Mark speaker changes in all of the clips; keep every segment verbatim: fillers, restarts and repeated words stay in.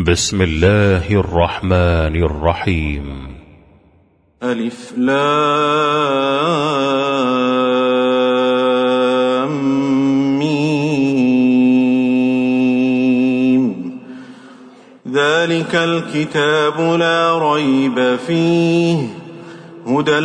Speaker 1: بسم الله الرحمن الرحيم.
Speaker 2: ألف لام ميم. ذلك الكتاب لا ريب فيه هدى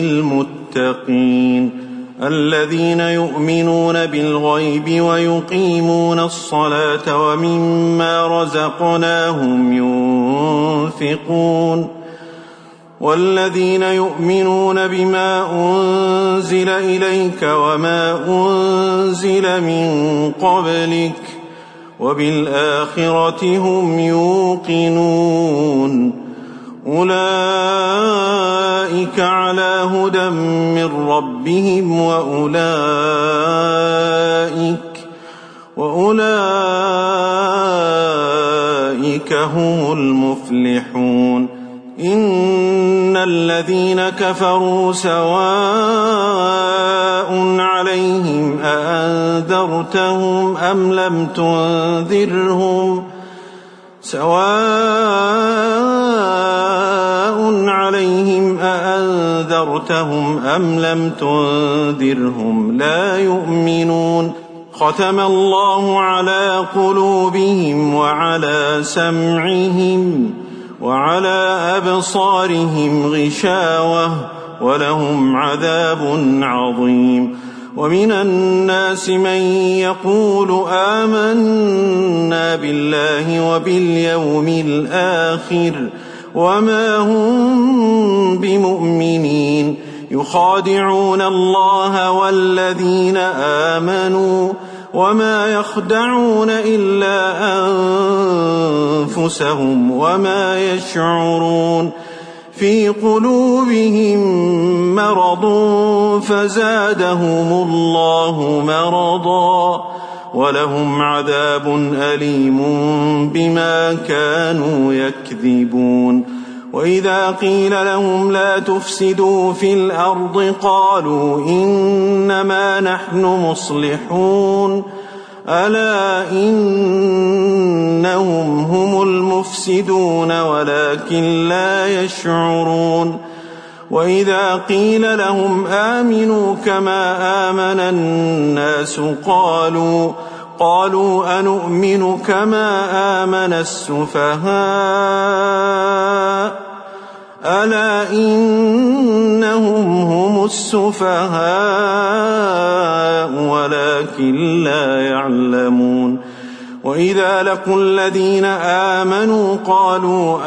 Speaker 2: للمتقين الذين يؤمنون بالغيب ويقيمون الصلاة ومما رزقناهم ينفقون والذين يؤمنون بما أنزل إليك وما أنزل من قبلك وبالآخرة هم يوقنون أولئك على هدى من ربهم وأولئك وأولئك هم المفلحون. إن الذين كفروا سواء عليهم أأنذرتهم أم لم تنذرهم سواء عليهم أأنذرتهم أم لم تنذرهم لا يؤمنون. ختم الله على قلوبهم وعلى سمعهم وعلى أبصارهم غشاوة ولهم عذاب عظيم. ومن الناس من يقول آمنا بالله وباليوم الآخر وما هم بمؤمنين يخادعون الله والذين آمنوا وما يخدعون إلا أنفسهم وما يشعرون. في قلوبهم مرض فزادهم الله مرضا ولهم عذاب أليم بما كانوا يكذبون. وإذا قيل لهم لا تفسدوا في الأرض قالوا إنما نحن مصلحون ألا إنهم هم المفسدون ولكن لا يشعرون. وإذا قيل لهم آمنوا كما آمن الناس قالوا قالوا أنؤمن كما آمن السفهاء ألا إنهم هم السفهاء ولكن لا يعلمون. وإذا لقوا الذين آمنوا قالوا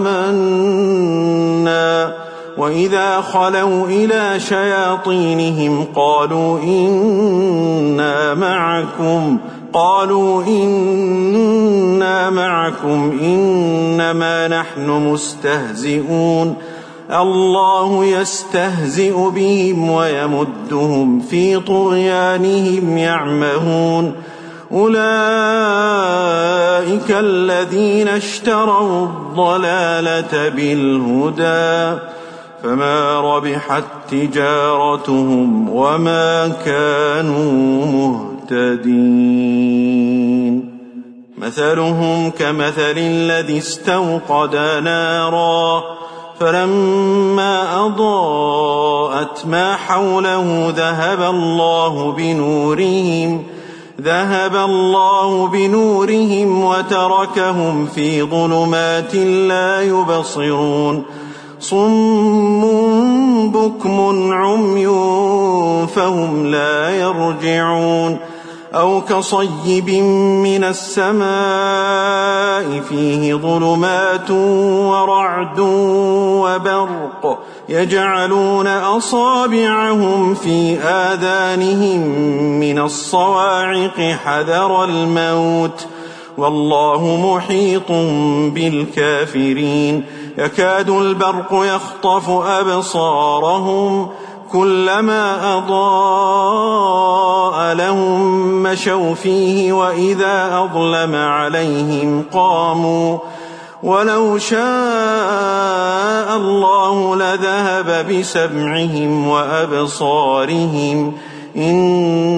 Speaker 2: آمنا وإذا خلوا إلى شياطينهم قالوا إنا معكم قالوا إنا معكم إنما نحن مستهزئون الله يستهزئ بهم ويمدهم في طغيانهم يعمهون. أولئك الذين اشتروا الضلالة بالهدى فما ربحت تجارتهم وما كانوا مهتدين. مثلهم كمثل الذي استوقد نارا فلما أضاءت ما حوله ذهب الله بنورهم ذهب الله بنورهم وتركهم في ظلمات لا يبصرون. صم بكم عمي فهم لا يرجعون. أو كصيب من السماء فيه ظلمات ورعد وبرق يجعلون أصابعهم في آذانهم من الصواعق حذر الموت والله محيط بالكافرين. يكاد البرق يخطف أبصارهم كلما أضاء لهم مشوا فيه وإذا أظلم عليهم قاموا ولو شاء الله لذهب بسمعهم وأبصارهم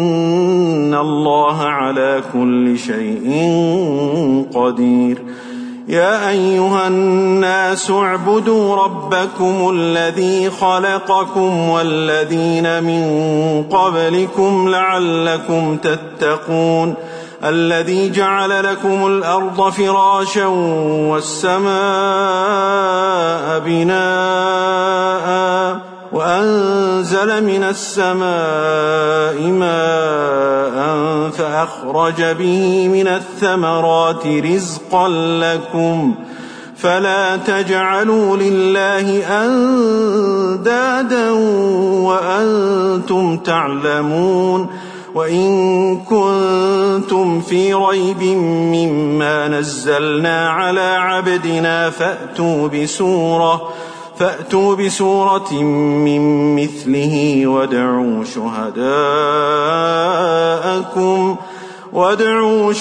Speaker 2: إن الله على كل شيء قدير. يا أيها الناس اعبدوا ربكم الذي خلقكم والذين من قبلكم لعلكم تتقون الذي جعل لكم الأرض فراشا والسماء بناء وأنزل من السماء ماء فأخرج به من الثمرات رزقا لكم فلا تجعلوا لله أندادا وأنتم تعلمون وإن كنتم في ريب مما نزلنا على عبدنا فأتوا بسورة فأتوا بسورة من مثله وادعوا شهداءكم وادعوا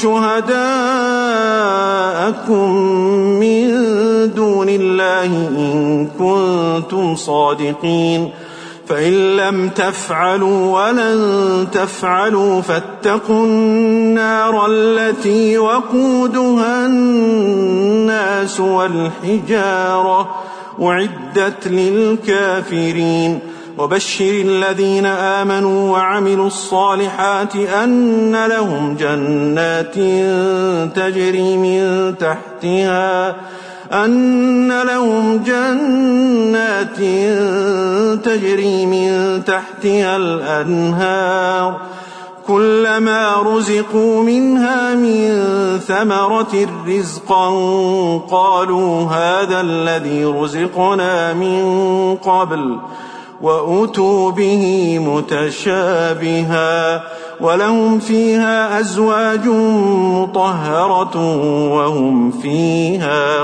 Speaker 2: شهداءكم من دون الله إن كنتم صادقين فإن لم تفعلوا ولن تفعلوا فاتقوا النار التي وقودها الناس والحجارة أعدت للكافرين وبشر الذين آمنوا وعملوا الصالحات أن لهم جنات تجري من تحتها أن لهم جنات تجري من تحتها الأنهار كلما رزقوا منها من ثمرة رزقا قالوا هذا الذي رزقنا من قبل وأتوا به متشابها ولهم فيها أزواج مطهرة وهم فيها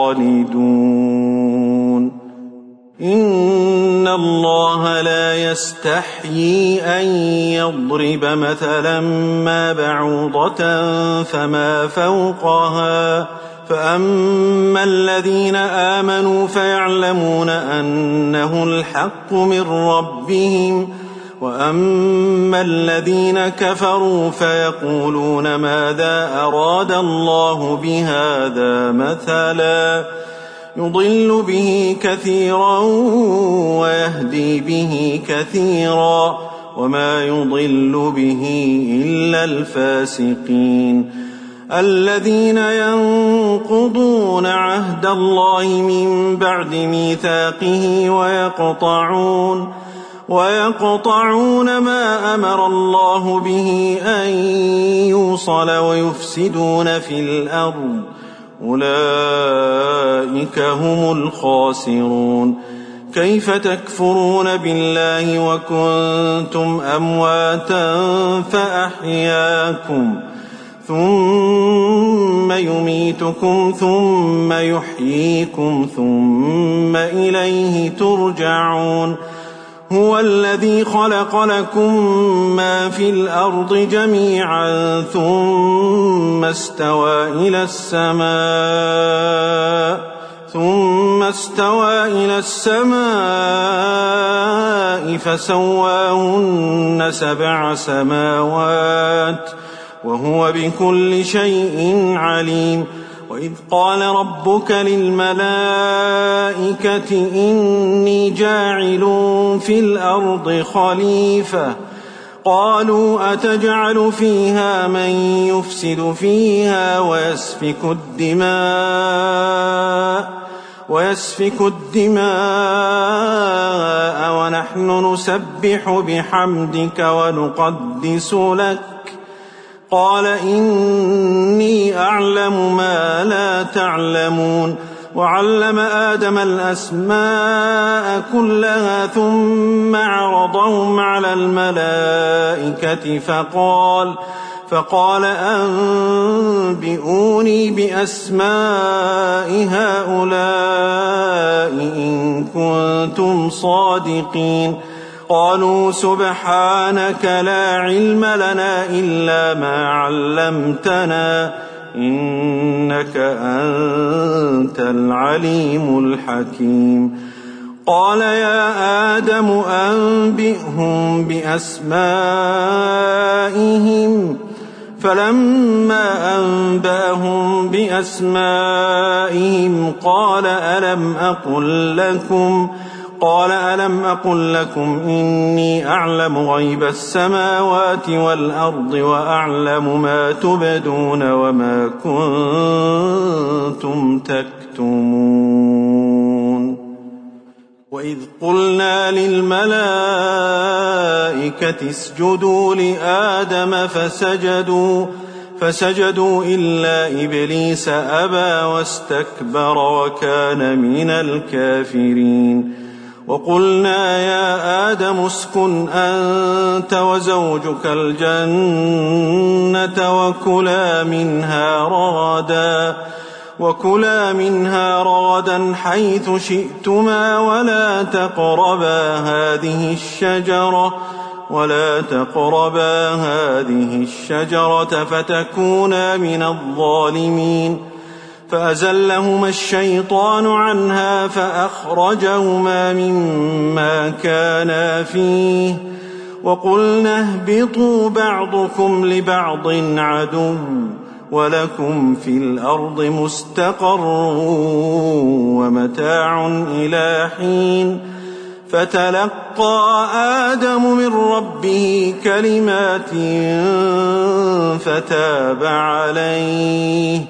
Speaker 2: خالدون إن الله لا يستحيي أن يضرب مثلا ما بعوضة فما فوقها فأما الذين آمنوا فيعلمون أنه الحق من ربهم وأما الذين كفروا فيقولون ماذا أراد الله بهذا مثلا يضل به كثيرا ويهدي به كثيرا وما يضل به إلا الفاسقين الذين ينقضون عهد الله من بعد ميثاقه ويقطعون ويقطعون ما أمر الله به أن يوصل ويفسدون في الأرض أولئك هم الخاسرون كيف تكفرون بالله وكنتم أمواتا فأحياكم ثم يميتكم ثم يحييكم ثم إليه ترجعون هو الذي خلق لكم ما في الأرض جميعا ثم استوى إلى السماء ثم استوى إلى السماء فسواهن سبع سماوات وهو بكل شيء عليم وإذ قال ربك للملائكة إني جاعل في الأرض خليفة قالوا أتجعل فيها من يفسد فيها ويسفك الدماء ويسفك الدماء ونحن نسبح بحمدك ونقدس لك قال إني أعلم ما لا تعلمون وعلم آدم الأسماء كلها ثم عرضهم على الملائكة فقال فقال أنبئوني بأسماء هؤلاء إن كنتم صادقين قالوا سبحانك لا علم لنا إلا ما علمتنا إنك أنت العليم الحكيم قال يا آدم أنبئهم بأسمائهم فلما أنبأهم بأسمائهم قال ألم أقل لكم قال ألم أقل لكم إني أعلم غيب السماوات والأرض وأعلم ما تبدون وما كنتم تكتمون. وإذ قلنا للملائكة اسجدوا لآدم فسجدوا فسجدوا إلا إبليس أبى واستكبر وكان من الكافرين. وقلنا يا آدم اسكن أنت وزوجك الجنة وكلا منها رغدا وكلا منها رغدا حيث شئتما ولا تقربا هذه الشجرة ولا تقربا هذه الشجرة فتكونا من الظالمين. فأزلهما الشيطان عنها فأخرجهما مما كانا فيه وقلنا اهبطوا بعضكم لبعض عدو ولكم في الأرض مستقر ومتاع إلى حين. فتلقى آدم من ربه كلمات فتاب عليه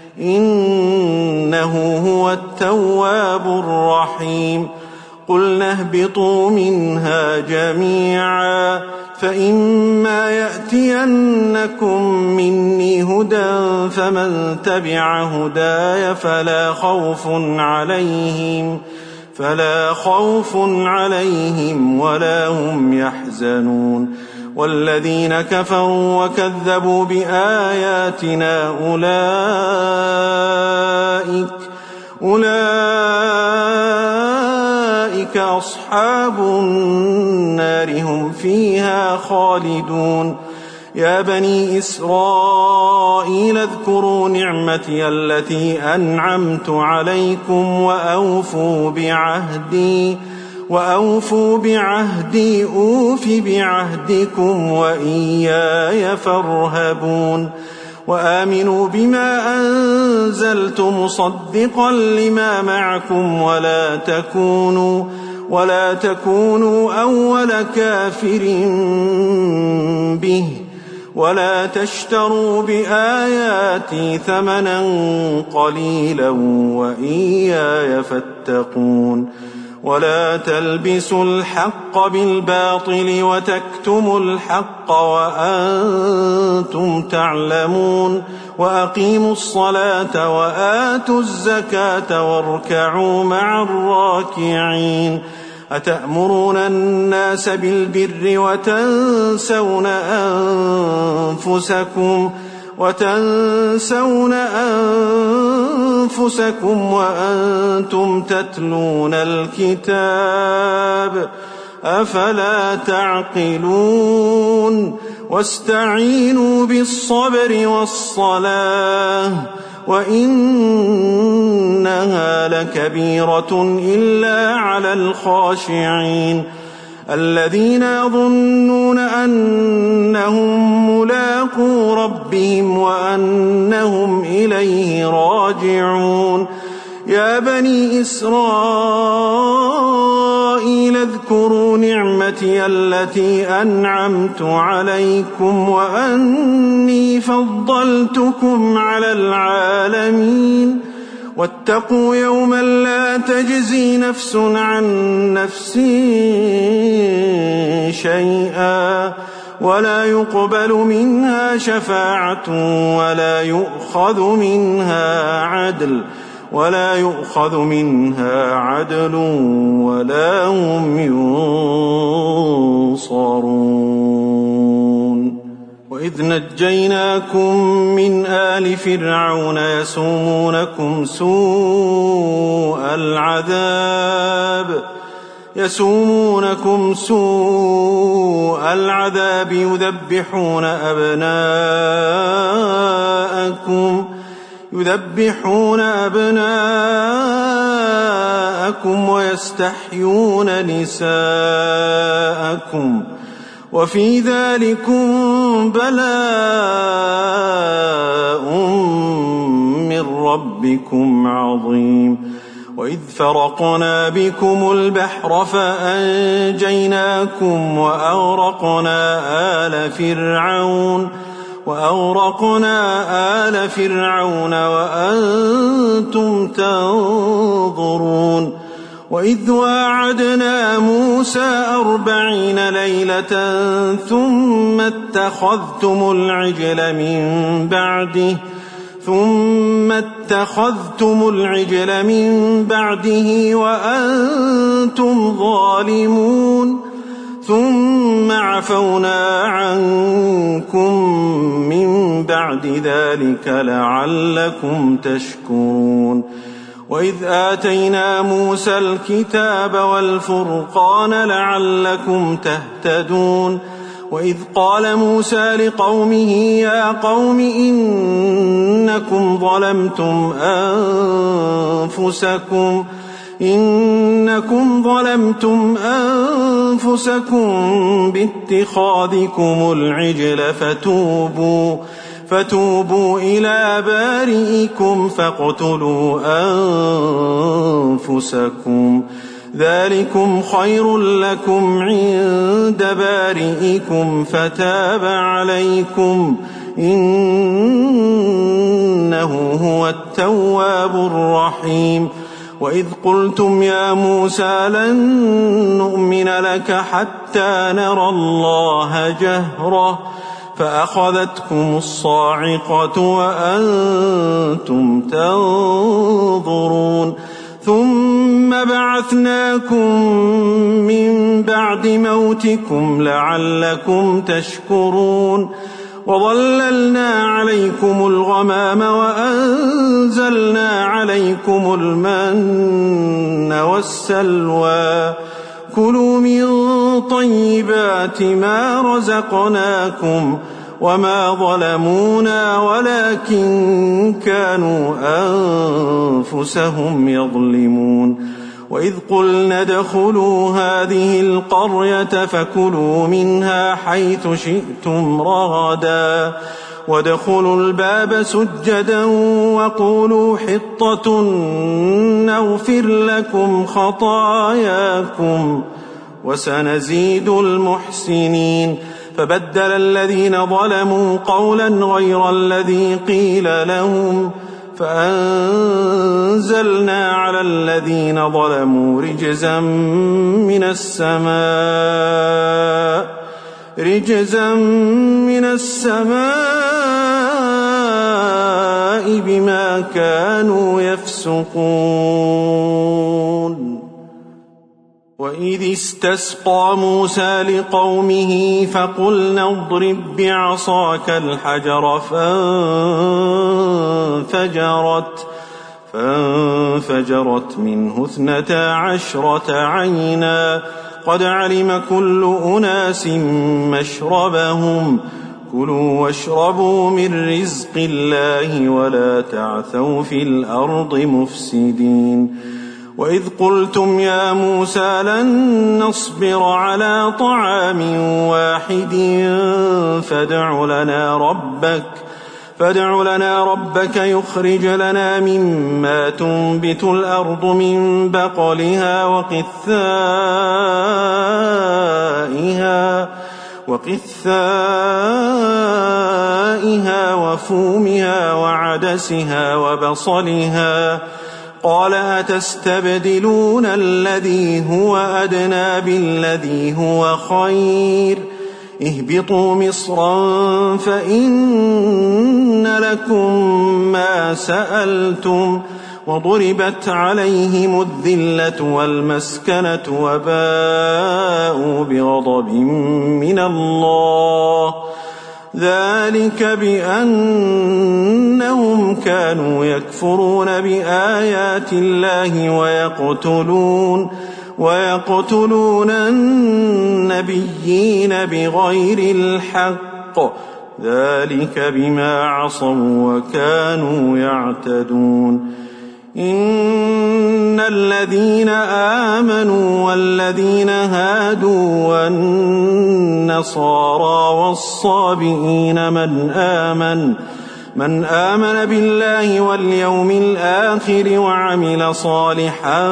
Speaker 2: إنه هو التواب الرحيم. قلنا اهبطوا منها جميعا فإما يأتينكم مني هدى فمن تبع هداي فلا خوف عليهم فلا خوف عليهم ولا هم يحزنون. والذين كفروا وكذبوا بآياتنا أولئك أولئك أصحاب النار هم فيها خالدون. يا بني إسرائيل اذكروا نعمتي التي أنعمت عليكم وأوفوا بعهدي وأوفوا بعهدي أوف بعهدكم وإياي فارهبون. وآمنوا بما أنزلت مصدقا لما معكم ولا تكونوا ولا تكونوا أول كافر به ولا تشتروا بآياتي ثمنا قليلا وإياي فاتقون. ولا تلبسوا الحق بالباطل وتكتموا الحق وأنتم تعلمون. وأقيموا الصلاة وآتوا الزكاة واركعوا مع الراكعين. أتأمرون الناس بالبر وتنسون أنفسكم وتنسون أنفسكم وأنتم تتلون الكتاب أفلا تعقلون. واستعينوا بالصبر والصلاة وإنها لكبيرة إلا على الخاشعين الذين يظنون أنهم ملاقو ربهم وأنهم إليه راجعون. يا بني إسرائيل اذكروا نعمتي التي أنعمت عليكم وأني فضلتكم على العالمين. واتقوا يوما لا تجزي نفس عن نفس شيئا ولا يقبل منها شفاعة ولا يؤخذ منها عدل ولا يؤخذ منها عدل ولا هم ينصرون. وإذ نجيناكم من آل فرعون يسومونكم سوء العذاب يسومونكم سوء العذاب يذبحون أبناءكم يذبحون أبناءكم ويستحيون نساءكم وفي ذلكم بلاء من ربكم عظيم. وإذ فرقنا بكم البحر فأنجيناكم وأغرقنا آل فرعون وأغرقنا آل فرعون وأنتم تنظرون. وإذ واعدنا موسى أربعين ليلة ثم اتخذتم العجل من بعده ثم اتخذتم العجل من بعده وأنتم ظالمون ثم عفونا عنكم من بعد ذلك لعلكم تشكرون. وإذ آتينا موسى الكتاب والفرقان لعلكم تهتدون. وإذ قال موسى لقومه يا قوم إنكم ظلمتم أنفسكم إنكم ظلمتم أنفسكم باتخاذكم العجل فتوبوا فتوبوا إلى بارئكم فاقتلوا أنفسكم ذلكم خير لكم عند بارئكم فتاب عليكم إنه هو التواب الرحيم. وإذ قلتم يا موسى لن نؤمن لك حتى نرى الله جهرة فأخذتكم الصاعقة وأنتم تنظرون ثم بعثناكم من بعد موتكم لعلكم تشكرون. وظللنا عليكم الغمام وأنزلنا عليكم المن والسلوى كلوا من طيبات ما رزقناكم وما ظلمونا ولكن كانوا أنفسهم يظلمون. وإذ قلنا ادخلوا هذه القرية فكلوا منها حيث شئتم رغدا وادخلوا الباب سجدا وقولوا حطة نغفر لكم خطاياكم وسنزيد المحسنين. فبدل الذين ظلموا قولا غير الذي قيل لهم فأنزلنا على الذين ظلموا رجزا من السماء رجزا من السماء بما كانوا يفسقون. وإذ استسقى موسى لقومه فقلنا اضرب بعصاك الحجر فانفجرت فانفجرت منه اثنتا عشرة عينا قد علم كل أناس مشربهم كلوا واشربوا من رزق الله ولا تعثوا في الأرض مفسدين. وإذ قلتم يا موسى لن نصبر على طعام واحد فادع لنا ربك فادع لنا ربك يخرج لنا مما تنبت الأرض من بقلها وقثائها وقثائها وفومها وعدسها وبصلها قال أتستبدلون الذي هو أدنى بالذي هو خير اهبطوا مصرا فإن لكم ما سألتم وضربت عليهم الذلة والمسكنة وباءوا بغضب من الله ذلك بأنهم كانوا يكفرون بآيات الله ويقتلون ويقتلون النبيين بغير الحق ذلك بما عصوا وكانوا يعتدون. إن الذين آمنوا والذين هادوا والنصارى والصابئين من آمن من آمن بالله واليوم الآخر وعمل صالحا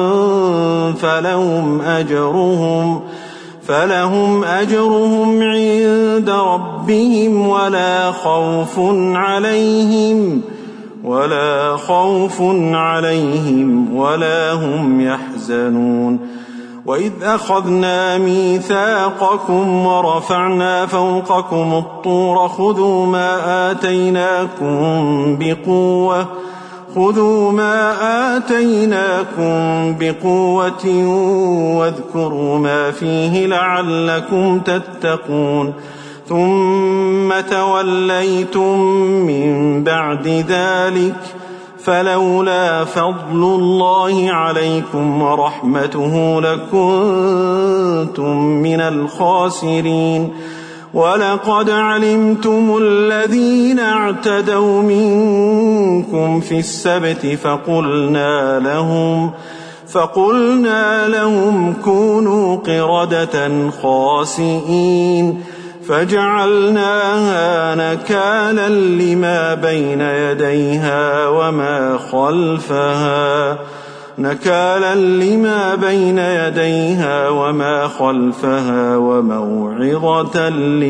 Speaker 2: فلهم أجرهم فلهم أجرهم عند ربهم ولا خوف عليهم ولا خوف عليهم ولا هم يحزنون وإذ أخذنا ميثاقكم ورفعنا فوقكم الطور خذوا ما آتيناكم بقوة خذوا ما آتيناكم بقوة واذكروا ما فيه لعلكم تتقون ثم توليتم من بعد ذلك فلولا فضل الله عليكم ورحمته لكنتم من الخاسرين ولقد علمتم الذين اعتدوا منكم في السبت فقلنا لهم فقلنا لهم كونوا قردة خاسئين فجعلناها نكالا لما بين يديها وما خلفها نكالا لما بين يديها وما خلفها وموعظة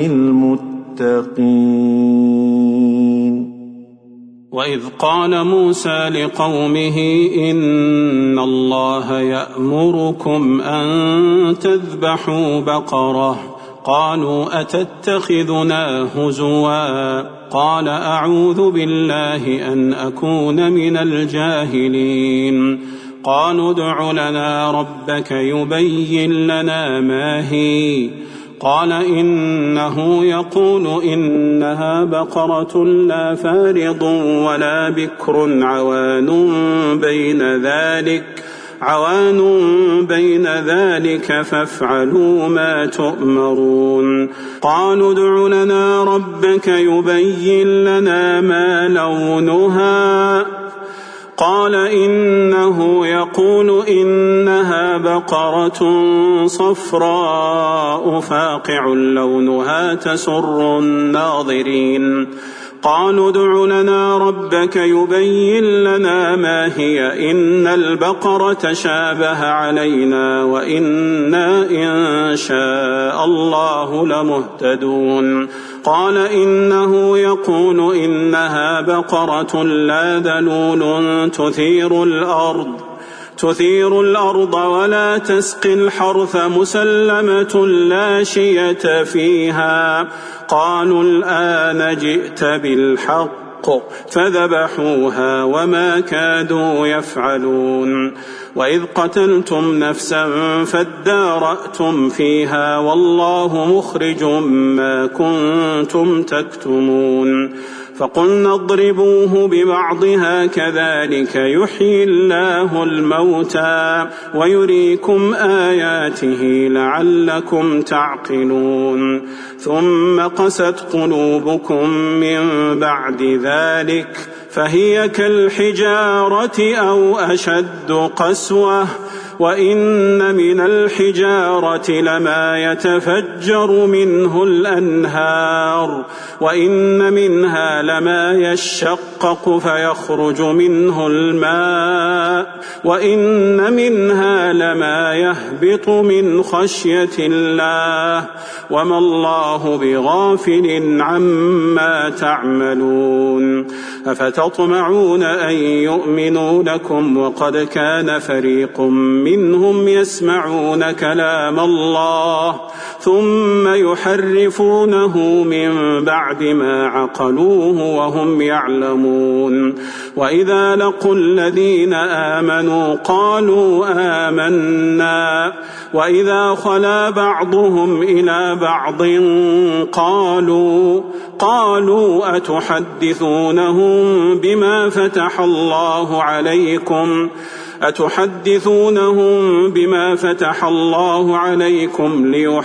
Speaker 2: للمتقين.
Speaker 3: وإذ قال موسى لقومه إن الله يأمركم أن تذبحوا بقرة قالوا أتتخذنا هزوا قال أعوذ بالله أن أكون من الجاهلين قالوا ادع لنا ربك يبين لنا ما هي قال إنه يقول إنها بقرة لا فارض ولا بكر عوان بين ذلك عوان بين ذلك فافعلوا ما تؤمرون قالوا ادع لنا ربك يبين لنا ما لونها قال إنه يقول إنها بقرة صفراء فاقع لونها تسر الناظرين قالوا ادع لنا ربك يبين لنا ما هي إن البقرة شابه علينا وإنا إن شاء الله لمهتدون قال إنه يقول إنها بقرة لا ذلول تثير الأرض تثير الأرض ولا تسقي الحرث مسلمة لا شية فيها قالوا الآن جئت بالحق فذبحوها وما كادوا يفعلون وإذ قتلتم نفسا فادارأتم فيها والله مخرج ما كنتم تكتمون فقلنا اضربوه ببعضها كذلك يحيي الله الموتى ويريكم آياته لعلكم تعقلون ثم قست قلوبكم من بعد ذلك فهي كالحجارة أو أشد قسوة وإن من الحجارة لما يتفجر منه الأنهار وإن منها لما يشقق فيخرج منه الماء وإن منها لما يهبط من خشية الله وما الله بغافل عما تعملون أفتطمعون أن يؤمنوا لكم وقد كان فريق منهم يسمعون كلام الله ثم يحرفونه من بعد ما عقلوه وهم يعلمون وإذا لقوا الذين آمنوا قالوا آمنا وإذا خلا بعضهم إلى بعض قالوا قالوا أتحدثونهم بما فتح الله عليكم أتحدثونهم لهم بما فتح الله عليكم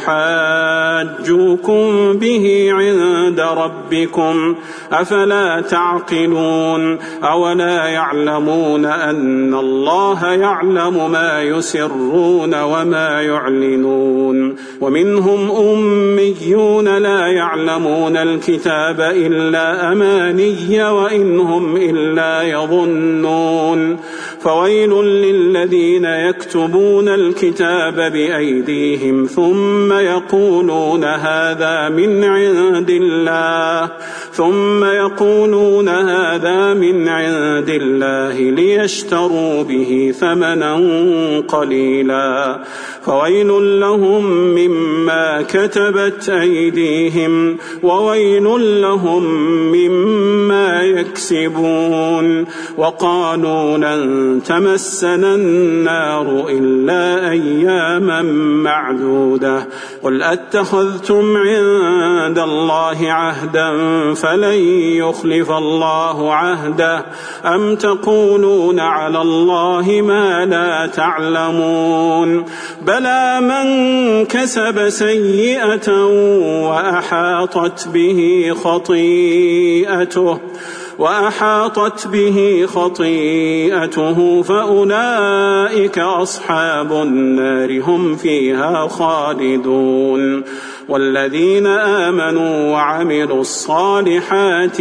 Speaker 3: ليحاجوكم به عند ربكم أفلا تعقلون أولا يعلمون أن الله يعلم ما يسرون وما يعلنون ومنهم أميون لا يعلمون الكتاب إلا أماني وإنهم إلا يظنون فويل للذين يكتبون الكتاب بأيديهم ثم يقولون هذا من عند الله ثم يقولون هذا من عند الله ليشتروا به ثمنا قليلا فويل لهم مما كتبت أيديهم وويل لهم مما يكسبون وقالوا لن تمسنا النار إلا أياما معدودة قل أتخذتم عند الله عهدا فلن يخلف الله عهده أم تقولون على الله ما لا تعلمون بلى من كسب سيئة وأحاطت به خطيئته وأحاطت به خطيئته فأولئك أصحاب النار هم فيها خالدون والذين آمنوا وعملوا الصالحات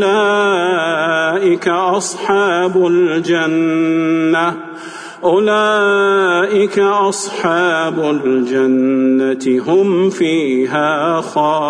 Speaker 3: أولئك أصحاب الجنة أولئك أصحاب الجنة هم فيها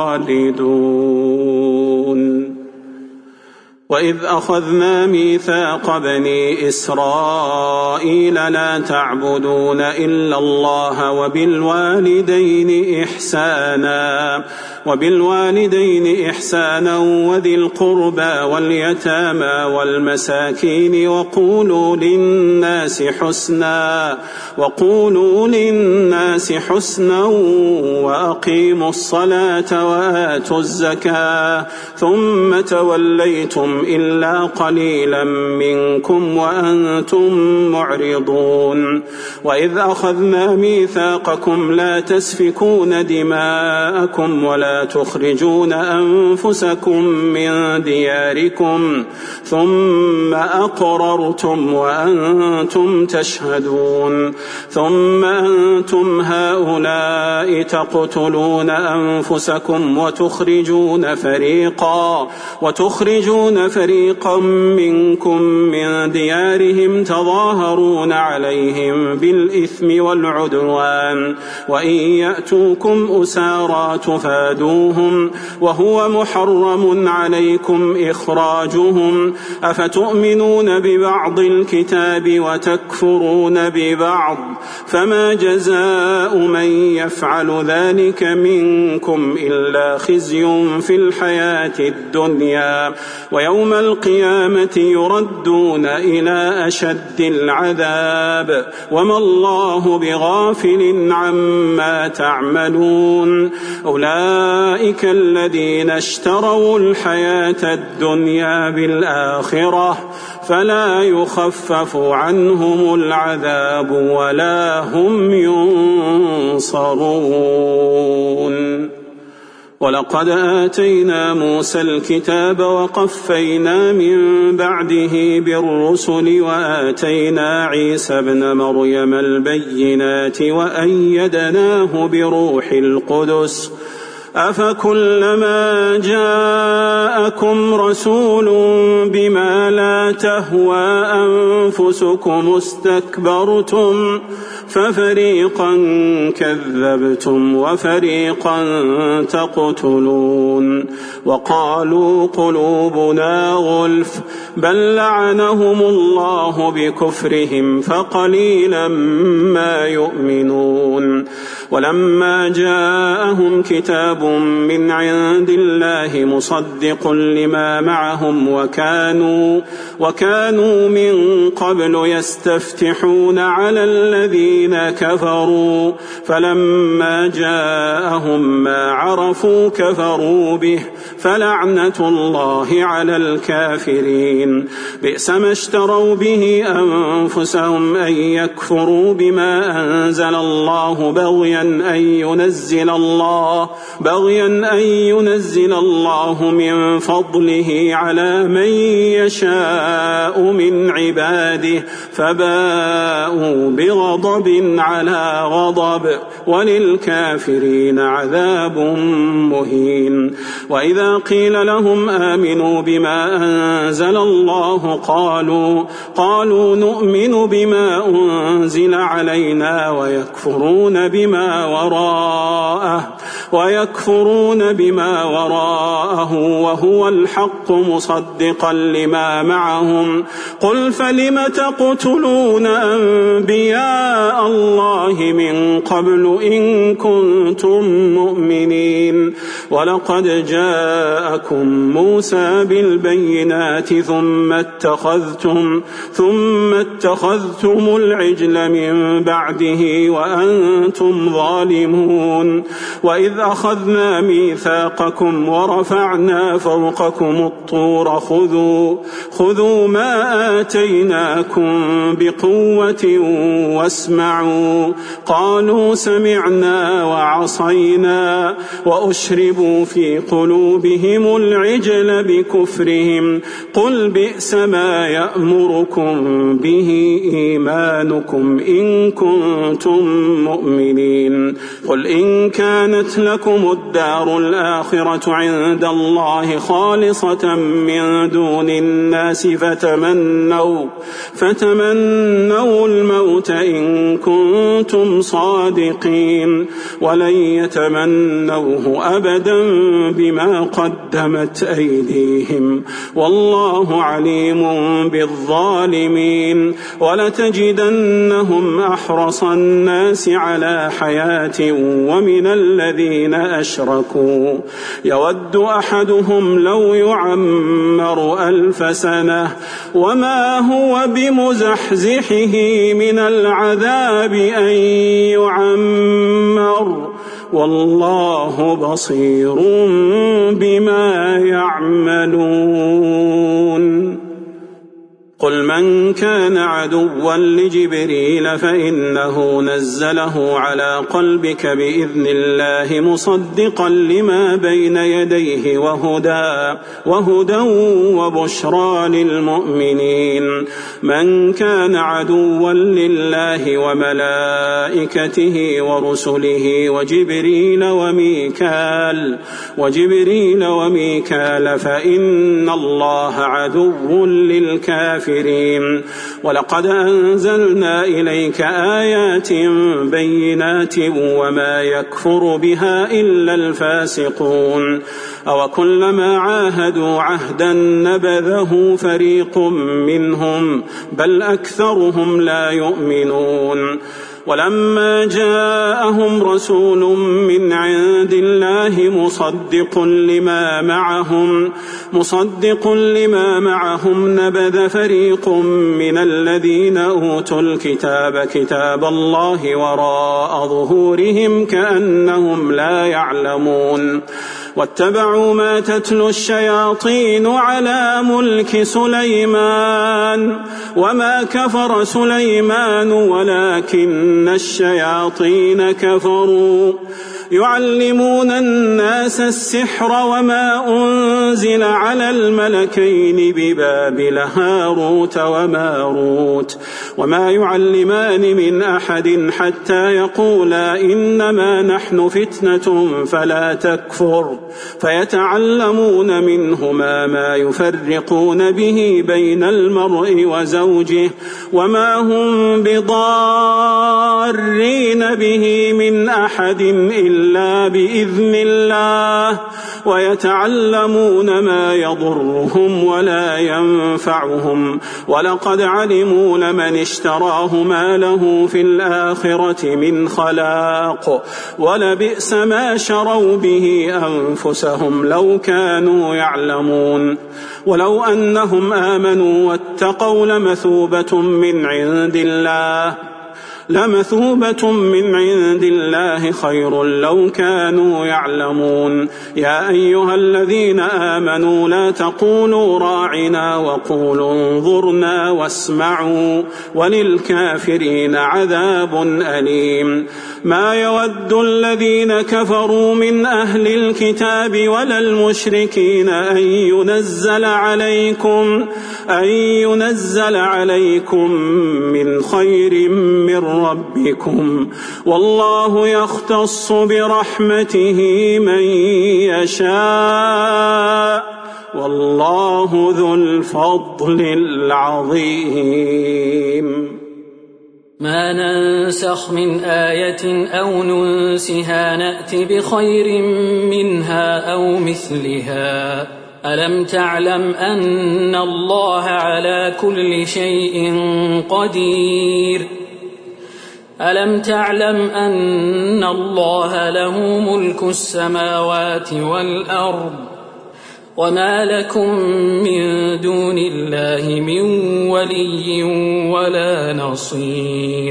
Speaker 3: خالدون وإذ أخذنا ميثاق بني إسرائيل لا تعبدون إلا الله وبالوالدين إحسانا وبالوالدين إحسانا وذي القربى واليتامى والمساكين وقولوا للناس حسنا وقولوا للناس حسنا وأقيموا الصلاة وآتوا الزكاة ثم توليتم إلا قليلا منكم وأنتم معرضون وإذ أخذنا ميثاقكم لا تسفكون دماءكم ولا تخرجون أنفسكم من دياركم ثم أقررتم وأنتم تشهدون ثم أنتم هؤلاء تقتلون أنفسكم وتخرجون فريقا وتخرجون فريقا منكم من ديارهم تظاهرون عليهم بالإثم والعدوان وإن يأتوكم أسارى تفادوهم وهو محرم عليكم إخراجهم أفتؤمنون ببعض الكتاب وتكفرون ببعض فما جزاء من يفعل ذلك منكم إلا خزي في الحياة الدنيا ويوم القيامة يردون إلى أشد العذاب وما الله بغافل عما تعملون أولئك الذين اشتروا الحياة الدنيا بالآخرة فلا يخفف عنهم العذاب ولا هم ينصرون ولقد آتينا موسى الكتاب وقفينا من بعده بالرسل وآتينا عيسى ابن مريم البينات وأيدناه بروح القدس أفكلما جاءكم رسول بما لا تهوى أنفسكم استكبرتم ففريقا كذبتم وفريقا تقتلون وقالوا قلوبنا غلف بل لعنهم الله بكفرهم فقليلا ما يؤمنون ولما جاءهم كتاب من عند الله مصدق لما معهم وكانوا, وكانوا من قبل يستفتحون على الذين كفروا فلما جاءهم ما عرفوا كفروا به فلعنة الله على الكافرين. بئس ما اشتروا به أنفسهم أن يكفروا بما أنزل الله بغيا أن ينزل الله بغيا أن ينزل الله من فضله على من يشاء من عباده فباءوا بغضب على غضب وللكافرين عذاب مهين. وإذا قيل لهم آمنوا بما أنزل الله قالوا قالوا نؤمن بما أنزل علينا ويكفرون بما وراءه ويكفرون بما وراءه وهو الحق مصدقا لما معهم قل فلم تقتلون أنبياء الله من قبل إن كنتم مؤمنين ولقد جاءكم موسى بالبينات ثم اتخذتم ثم اتخذتم العجل من بعده وأنتم ظالمون. وإذ أخذنا ميثاقكم ورفعنا فوقكم الطور خذوا خذوا ما آتيناكم بقوة واسمعوا قالوا سمعنا وعصينا وأشربوا في قلوبهم العجل بكفرهم قل بئس ما يأمركم به إيمانكم إن كنتم مؤمنين. قل إن كانت لكم الدار الآخرة عند الله خالصة من دون الناس فتمنوا فتمنوا الموت إن كنتم صادقين ولن يتمنوه أبدا بما قدمت أيديهم والله عليم بالظالمين. ولتجدنهم أحرص الناس على حياة ومن الذين أشركوا يود أحدهم لو يعمر ألف سنة وما هو بمزحزحه من العذاب أن يعمر والله بصير بما يعملون. قل من كان عدوا لجبريل فإنه نزله على قلبك بإذن الله مصدقا لما بين يديه وهدى وهدى وبشرى للمؤمنين. من كان عدوا لله وملائكته ورسله وجبريل وميكال وجبريل وميكال فإن الله عدو للكافرين. ولقد أنزلنا إليك آيات بينات وما يكفر بها إلا الفاسقون. أو كلما عاهدوا عهدا نبذه فريق منهم بل أكثرهم لا يؤمنون. ولما جاءهم رسول من عند الله مصدق لما معهم مصدق لما معهم نبذ فريق من الذين أوتوا الكتاب كتاب الله وراء ظهورهم كأنهم لا يعلمون. واتبعوا ما تتلو الشياطين على ملك سليمان وما كفر سليمان ولكن الشياطين كفروا يعلمون الناس السحر وما أنزل على الملكين ببابل هاروت وماروت وما يعلمان من أحد حتى يقولا إنما نحن فتنة فلا تكفر فيتعلمون منهما ما يفرقون به بين المرء وزوجه وما هم بضار ضارين به من أحد إلا بإذن الله ويتعلمون ما يضرهم ولا ينفعهم ولقد علموا لمن اشتراه ما له في الآخرة من خلاق ولبئس ما شروا به أنفسهم لو كانوا يعلمون ولو أنهم آمنوا واتقوا لمثوبة من عند الله لمثوبة من عند الله خير لو كانوا يعلمون يا أيها الذين آمنوا لا تقولوا راعنا وقولوا انظرنا واسمعوا وللكافرين عذاب أليم ما يود الذين كفروا من أهل الكتاب ولا المشركين أن ينزل عليكم أن ينزل عليكم من خير من ربكم والله يختص برحمته من يشاء والله ذو الفضل العظيم
Speaker 4: ما ننسخ من آية أو ننسها نأت بخير منها أو مثلها ألم تعلم أن الله على كل شيء قدير ألم تعلم أن الله له ملك السماوات والأرض وما لكم من دون الله من ولي ولا نصير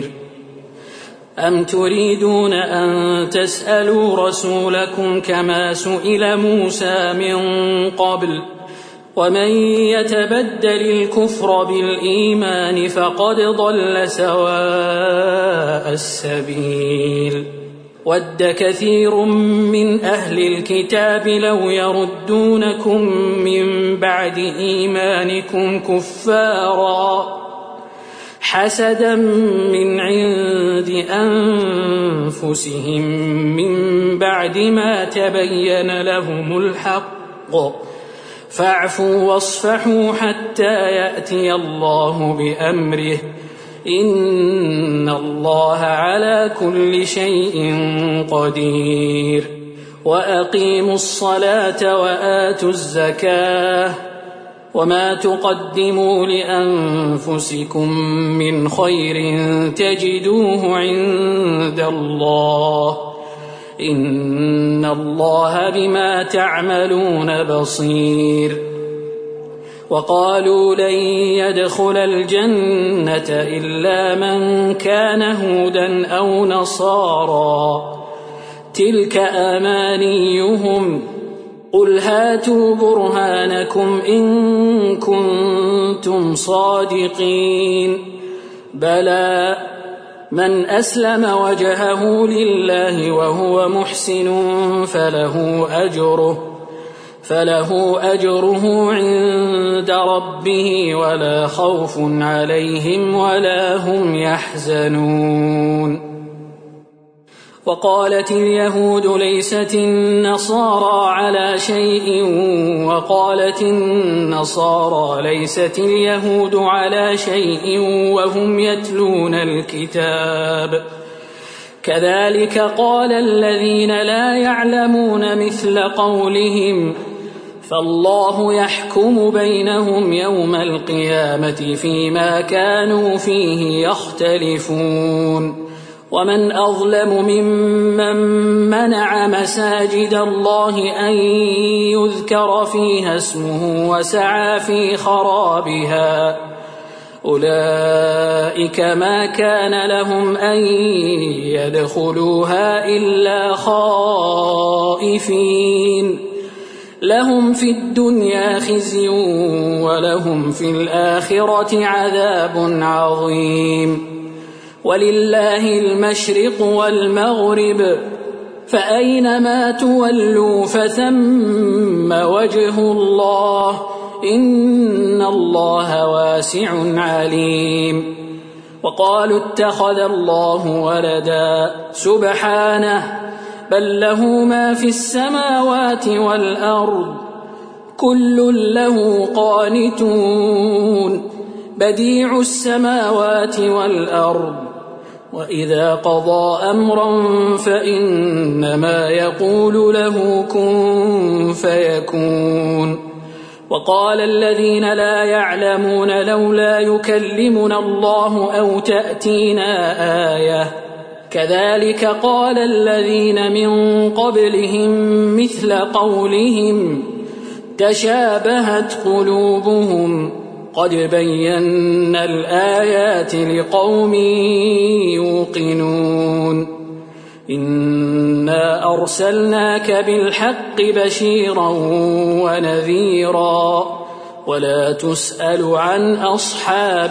Speaker 4: أم تريدون أن تسألوا رسولكم كما سئل موسى من قبل ومن يتبدل الكفر بالإيمان فقد ضل سواء السبيل ود كثير من أهل الكتاب لو يردونكم من بعد إيمانكم كفارا حسدا من عند أنفسهم من بعد ما تبين لهم الحق فاعفوا واصفحوا حتى يأتي الله بأمره إن الله على كل شيء قدير وأقيموا الصلاة وآتوا الزكاة وما تقدموا لأنفسكم من خير تجدوه عند الله إن الله بما تعملون بصير وقالوا لن يدخل الجنة إلا من كان هودا أو نصارى تلك أمانيهم قل هاتوا برهانكم إن كنتم صادقين بلى من أسلم وجهه لله وهو محسن فله أجره فله أجره عند ربه ولا خوف عليهم ولا هم يحزنون وقالت اليهود ليست النصارى على شيء وقالت النصارى ليست اليهود على شيء وهم يتلون الكتاب كذلك قال الذين لا يعلمون مثل قولهم فالله يحكم بينهم يوم القيامة فيما كانوا فيه يختلفون ومن أظلم ممن منع مساجد الله أن يذكر فيها اسمه وسعى في خرابها أولئك ما كان لهم أن يدخلوها إلا خائفين لهم في الدنيا خزي ولهم في الآخرة عذاب عظيم ولله المشرق والمغرب فأينما تولوا فثم وجه الله إن الله واسع عليم وقالوا اتخذ الله ولدا سبحانه بل له ما في السماوات والأرض كل له قانتون بديع السماوات والأرض وإذا قضى أمرا فإنما يقول له كن فيكون. وقال الذين لا يعلمون لولا يكلمنا الله أو تأتينا آية كذلك قال الذين من قبلهم مثل قولهم تشابهت قلوبهم قد بينا الآيات لقوم يوقنون. إنا أرسلناك بالحق بشيرا ونذيرا ولا تسأل عن أصحاب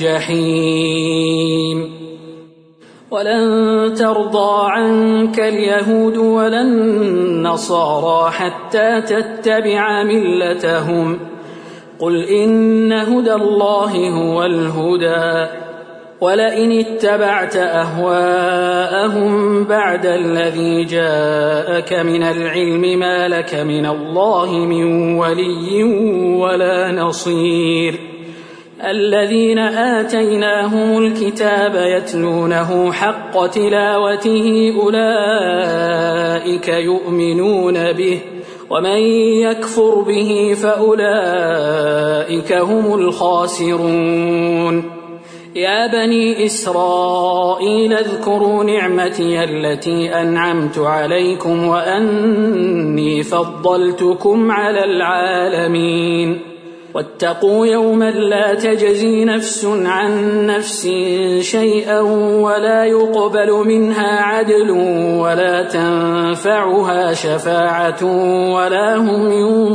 Speaker 4: الجحيم. ولن ترضى عنك اليهود ولا النصارى حتى تتبع ملتهم قل إن هدى الله هو الهدى ولئن اتبعت أهواءهم بعد الذي جاءك من العلم ما لك من الله من ولي ولا نصير. الذين آتيناهم الكتاب يتلونه حق تلاوته أولئك يؤمنون به ومن يكفر به فأولئك هم الخاسرون. يا بني إسرائيل اذكروا نعمتي التي أنعمت عليكم وأني فضلتكم على العالمين. واتقوا يوما لا تجزي نفس عن نفس شيئا ولا يقبل منها عدل ولا تنفعها شفاعة ولا هم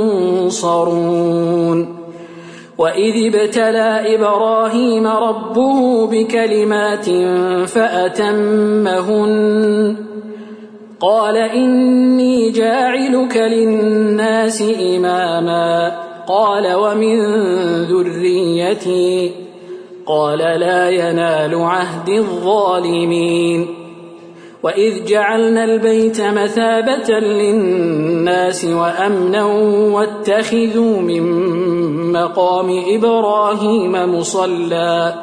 Speaker 4: ينصرون. وإذ ابتلى إبراهيم ربه بكلمات فأتمهن قال إني جاعلك للناس إماما قال ومن ذريتي قال لا ينال عهد الظالمين. وإذ جعلنا البيت مثابة للناس وأمنا واتخذوا من مقام إبراهيم مصلى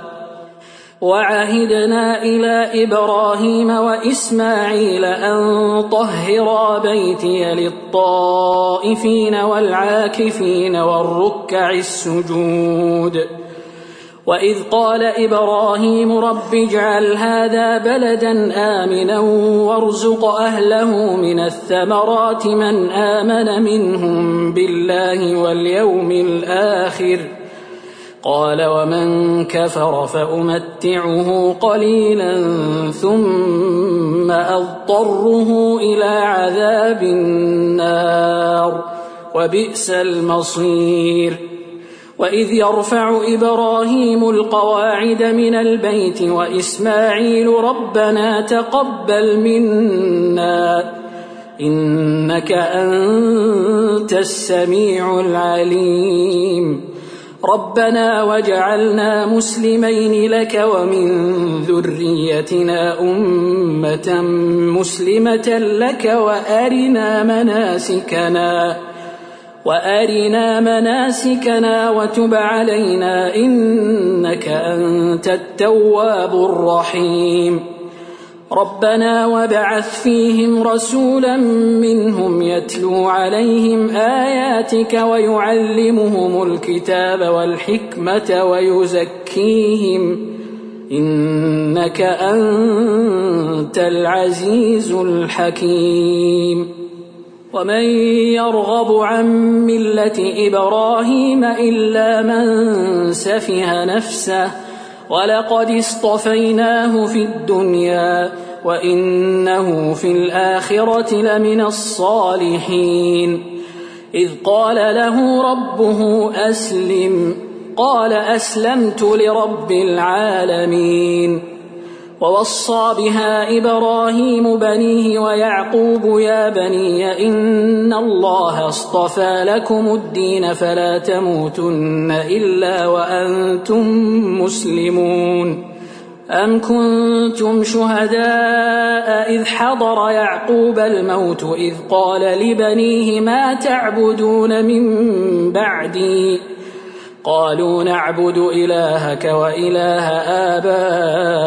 Speaker 4: وعهدنا إلى إبراهيم وإسماعيل أن طهرا بيتي للطائفين والعاكفين والركع السجود. وإذ قال إبراهيم رب اجعل هذا بلدا آمنا وارزق أهله من الثمرات من آمن منهم بالله واليوم الآخر قال ومن كفر فأمتعه قليلا ثم أضطره إلى عذاب النار وبئس المصير. وإذ يرفع إبراهيم القواعد من البيت وإسماعيل ربنا تقبل منا إنك أنت السميع العليم ربنا وجعلنا مسلمين لك ومن ذريتنا أمة مسلمة لك وأرنا مناسكنا وأرنا مناسكنا وتب علينا إنك أنت التواب الرحيم. ربنا وابعث فيهم رسولا منهم يتلو عليهم آياتك ويعلمهم الكتاب والحكمة ويزكيهم إنك أنت العزيز الحكيم. ومن يرغب عن ملة إبراهيم إلا من سفه نفسه ولقد اصطفيناه في الدنيا وإنه في الآخرة لمن الصالحين. إذ قال له ربه أسلم قال أسلمت لرب العالمين. ووصى بها إبراهيم بنيه ويعقوب يا بني إن الله اصطفى لكم الدين فلا تموتن إلا وأنتم مسلمون. أم كنتم شهداء إذ حضر يعقوب الموت إذ قال لبنيه ما تعبدون من بعدي قالوا نعبد إلهك وإله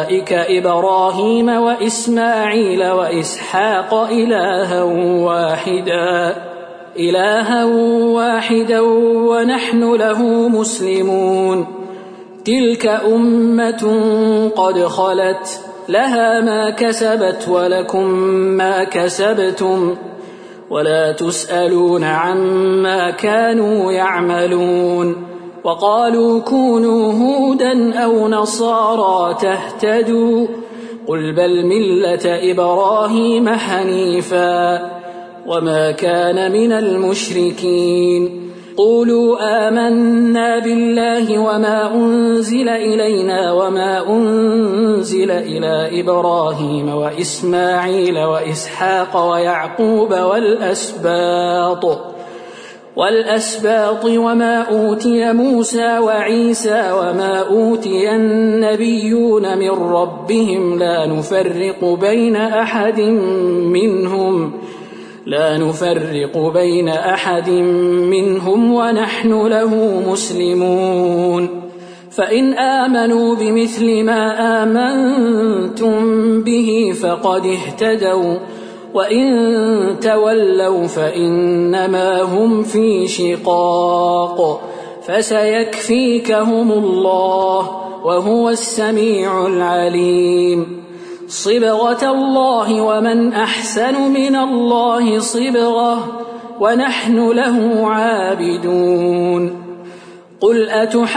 Speaker 4: أولئك إبراهيم وإسماعيل وإسحاق إلها واحدا إلها واحدا ونحن له مسلمون تلك أمة قد خلت لها ما كسبت ولكم ما كسبتم ولا تسألون عما كانوا يعملون وقالوا كونوا هودا أو نصارى تهتدوا قل بل ملة إبراهيم حنيفا وما كان من المشركين قولوا آمنا بالله وما أنزل إلينا وما أنزل إلى إبراهيم وإسماعيل وإسحاق ويعقوب والأسباط والأسباط وما أوتي موسى وعيسى وما أوتي النبيون من ربهم لا نفرق بين أحد منهم لا نفرق بين أحد منهم ونحن له مسلمون فإن آمنوا بمثل ما آمنتم به فقد اهتدوا وإن تولوا فإنما هم في شقاق فسيكفيكهم الله وهو السميع العليم صبغة الله ومن أحسن من الله صبغة ونحن له عابدون قل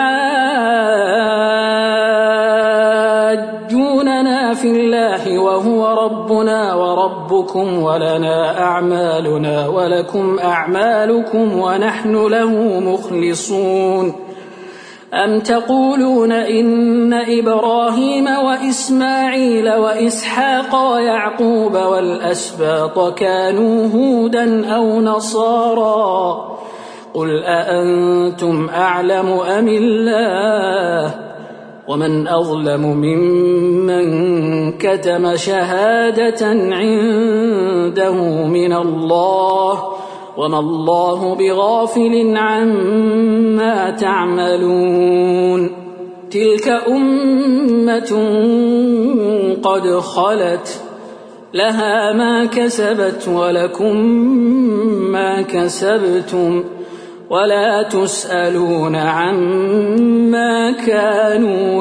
Speaker 4: أتحاجوننا في الله وهو ربنا وربكم ولنا أعمالنا ولكم أعمالكم ونحن له مخلصون أم تقولون إن إبراهيم وإسماعيل وإسحاق ويعقوب والأسباط كانوا هودا أو نصارى قل أأنتم أعلم أم الله ومن أظلم ممن كتم شهادة عنده من الله وما الله بغافل عما تعملون تلك أمة قد خلت لها ما كسبت ولكم ما كسبتم ولا تسألون عما كانوا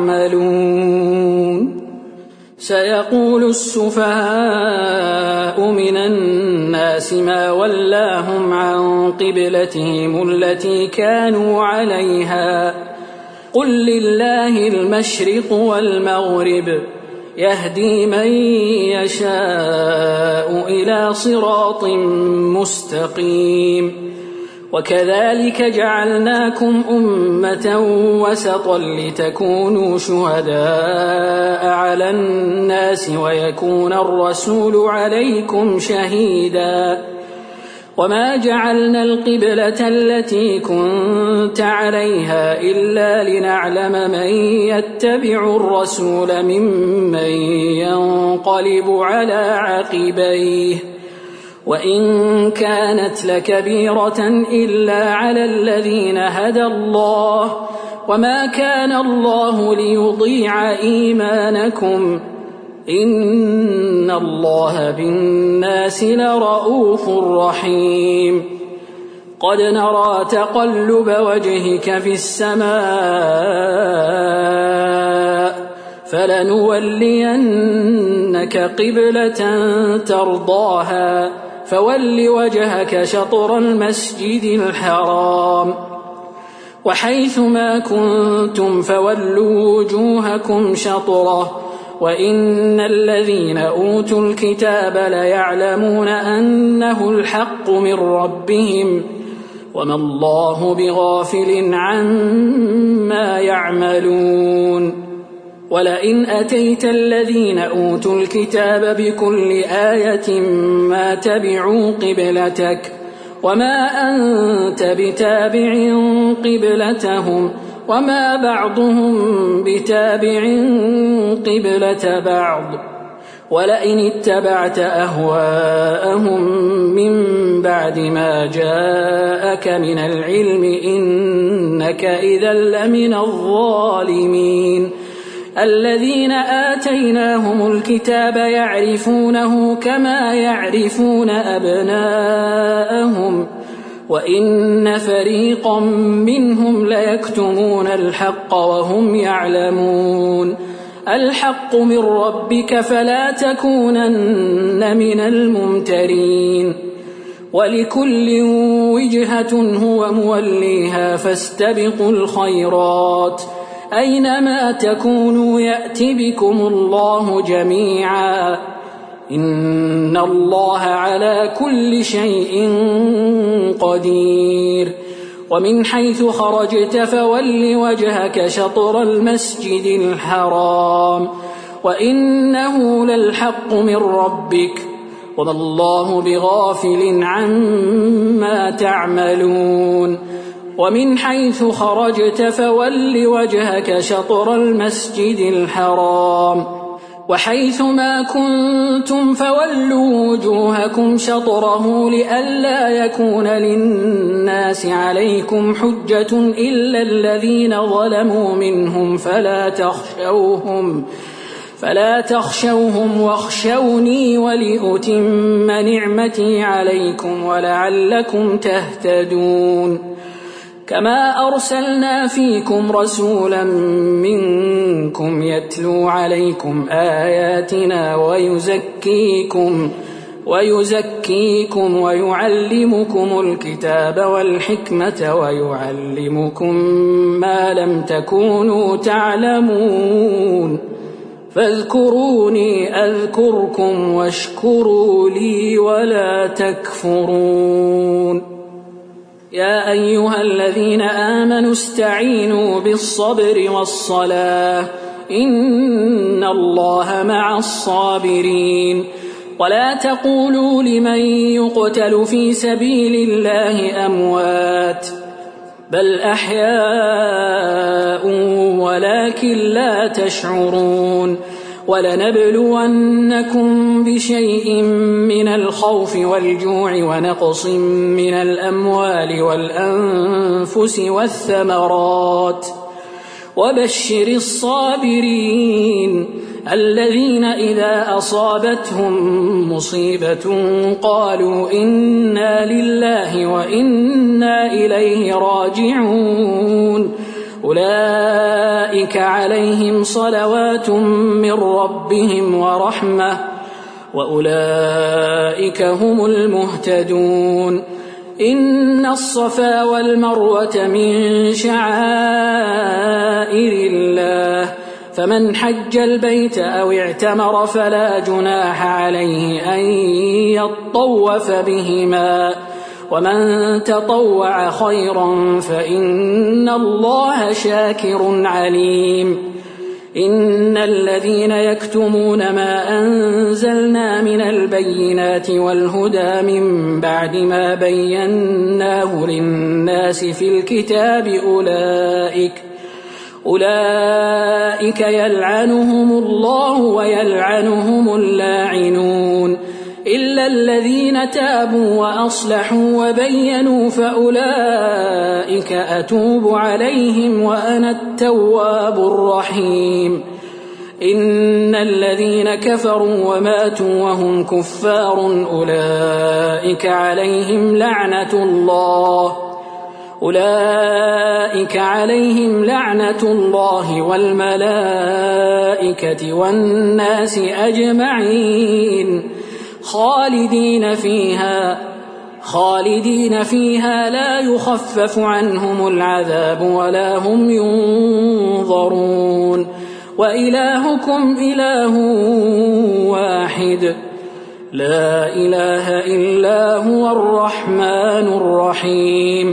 Speaker 4: يعملون سيقول السفهاء من الناس ما ولاهم عن قبلتهم التي كانوا عليها قل لله المشرق والمغرب يهدي من يشاء إلى صراط مستقيم وكذلك جعلناكم أمة وسطا لتكونوا شهداء على الناس ويكون الرسول عليكم شهيدا وما جعلنا القبلة التي كنت عليها إلا لنعلم من يتبع الرسول ممن ينقلب على عقبيه وإن كانت لكبيرة إلا على الذين هدى الله وما كان الله ليضيع إيمانكم إن الله بالناس لرؤوف رحيم قد نرى تقلب وجهك في السماء فلنولينك قبلة ترضاها فول وجهك شطر المسجد الحرام وحيث ما كنتم فولوا وجوهكم شطره وإن الذين أوتوا الكتاب ليعلمون أنه الحق من ربهم وما الله بغافل عما يعملون ولئن أتيت الذين أوتوا الكتاب بكل آية ما تبعوا قبلتك وما أنت بتابع قبلتهم وما بعضهم بتابع قبلة بعض ولئن اتبعت أهواءهم من بعد ما جاءك من العلم إنك إذا لمن الظالمين الذين آتيناهم الكتاب يعرفونه كما يعرفون أبناءهم وإن فريقا منهم ليكتمون الحق وهم يعلمون الحق من ربك فلا تكونن من الممترين ولكل وجهة هو موليها فاستبقوا الخيرات أينما تكونوا يأت بكم الله جميعا إن الله على كل شيء قدير ومن حيث خرجت فول وجهك شطر المسجد الحرام وإنه للحق من ربك وما الله بغافل عما تعملون ومن حيث خرجت فول وجهك شطر المسجد الحرام وحيث ما كنتم فولوا وجوهكم شطره لئلا يكون للناس عليكم حجة إلا الذين ظلموا منهم فلا تخشوهم فلا تخشوهم واخشوني ولأتم نعمتي عليكم ولعلكم تهتدون كما أرسلنا فيكم رسولا منكم يتلو عليكم آياتنا ويزكيكم ويزكيكم ويعلمكم الكتاب والحكمة ويعلمكم ما لم تكونوا تعلمون فاذكروني أذكركم واشكروا لي ولا تكفرون يا أيها الذين آمنوا استعينوا بالصبر والصلاة إن الله مع الصابرين ولا تقولوا لمن يقتل في سبيل الله أموات بل أحياء ولكن لا تشعرون ولنبلونكم بشيء من الخوف والجوع ونقص من الأموال والأنفس والثمرات وبشر الصابرين الذين إذا أصابتهم مصيبة قالوا إنا لله وإنا إليه راجعون أولئك عليهم صلوات من ربهم ورحمة وأولئك هم المهتدون إن الصفا والمروة من شعائر الله فمن حج البيت أو اعتمر فلا جناح عليه أن يطوف بهما ومن تطوع خيرا فإن الله شاكر عليم إن الذين يكتمون ما أنزلنا من البينات والهدى من بعد ما بيناه للناس في الكتاب أولئك أولئك يلعنهم الله ويلعنهم اللاعنون إلا الذين تابوا وأصلحوا وبينوا فأولئك أتوب عليهم وأنا التواب الرحيم إن الذين كفروا وماتوا وهم كفار أولئك عليهم لعنة الله أولئك عليهم لعنة الله والملائكة والناس أجمعين خالدين فيها خالدين فيها لا يخفف عنهم العذاب ولا هم ينظرون وإلهكم إله واحد لا إله إلا هو الرحمن الرحيم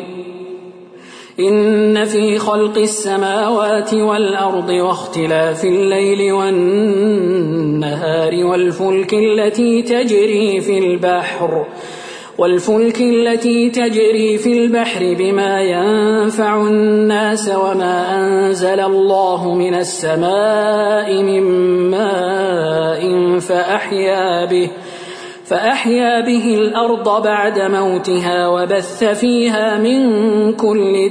Speaker 4: إن في خلق السماوات والأرض واختلاف الليل والنهار والفلك التي تجري في البحر والفلك التي تجري في البحر بما ينفع الناس وما أنزل الله من السماء من ماء فأحيا به فأحيا به الأرض بعد موتها وبث فيها من كل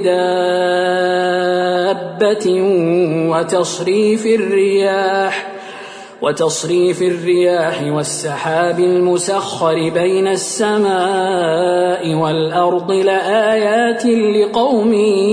Speaker 4: دابة وتصريف الرياح وتصريف الرياح والسحاب المسخر بين السماء والأرض لآيات لقوم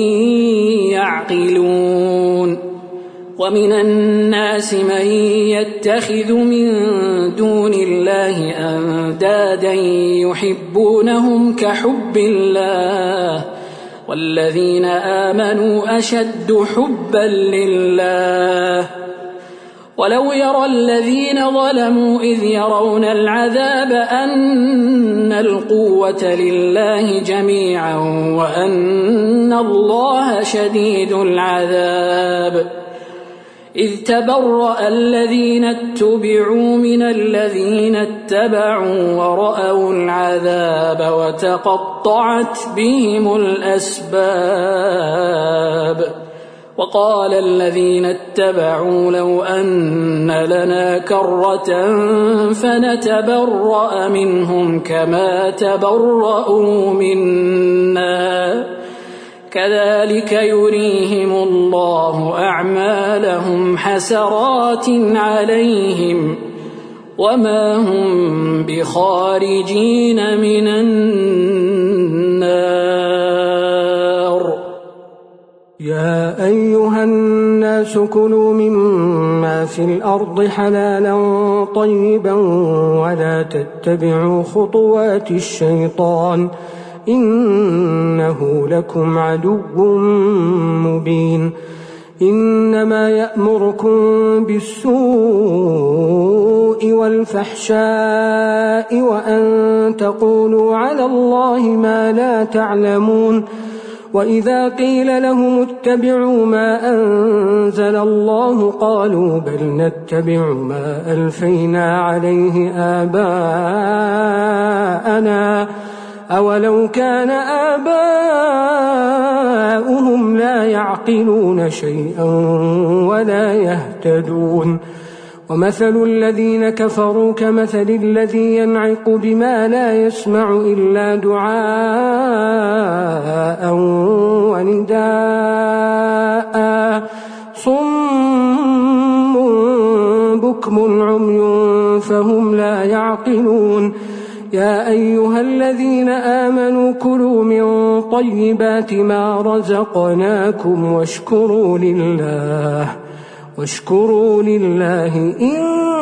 Speaker 4: يعقلون ومن الناس من يتخذ من دون الله أندادا يحبونهم كحب الله والذين آمنوا أشد حبا لله ولو يرى الذين ظلموا إذ يرون العذاب أن القوة لله جميعا وأن الله شديد العذاب إذ تبرأ الذين اتبعوا من الذين اتبعوا ورأوا العذاب وتقطعت بهم الأسباب وقال الذين اتبعوا لو أن لنا كرة فنتبرأ منهم كما تبرأوا منا كذلك يريهم الله أعمالهم حسرات عليهم وما هم بخارجين من النار.
Speaker 5: يا أيها الناس كلوا مما في الأرض حلالا طيبا ولا تتبعوا خطوات الشيطان إنه لكم عدو مبين. إنما يأمركم بالسوء والفحشاء وأن تقولوا على الله ما لا تعلمون. وإذا قيل لهم اتبعوا ما أنزل الله قالوا بل نتبع ما ألفينا عليه آباءنا أولو كان آباؤهم لا يعقلون شيئا ولا يهتدون. ومثل الذين كفروا كمثل الذي ينعق بما لا يسمع إلا دعاء ونداء صم بكم عمي فهم لا يعقلون. يا أيها الذين آمنوا كلوا من طيبات ما رزقناكم واشكروا لله واشكروا لله إن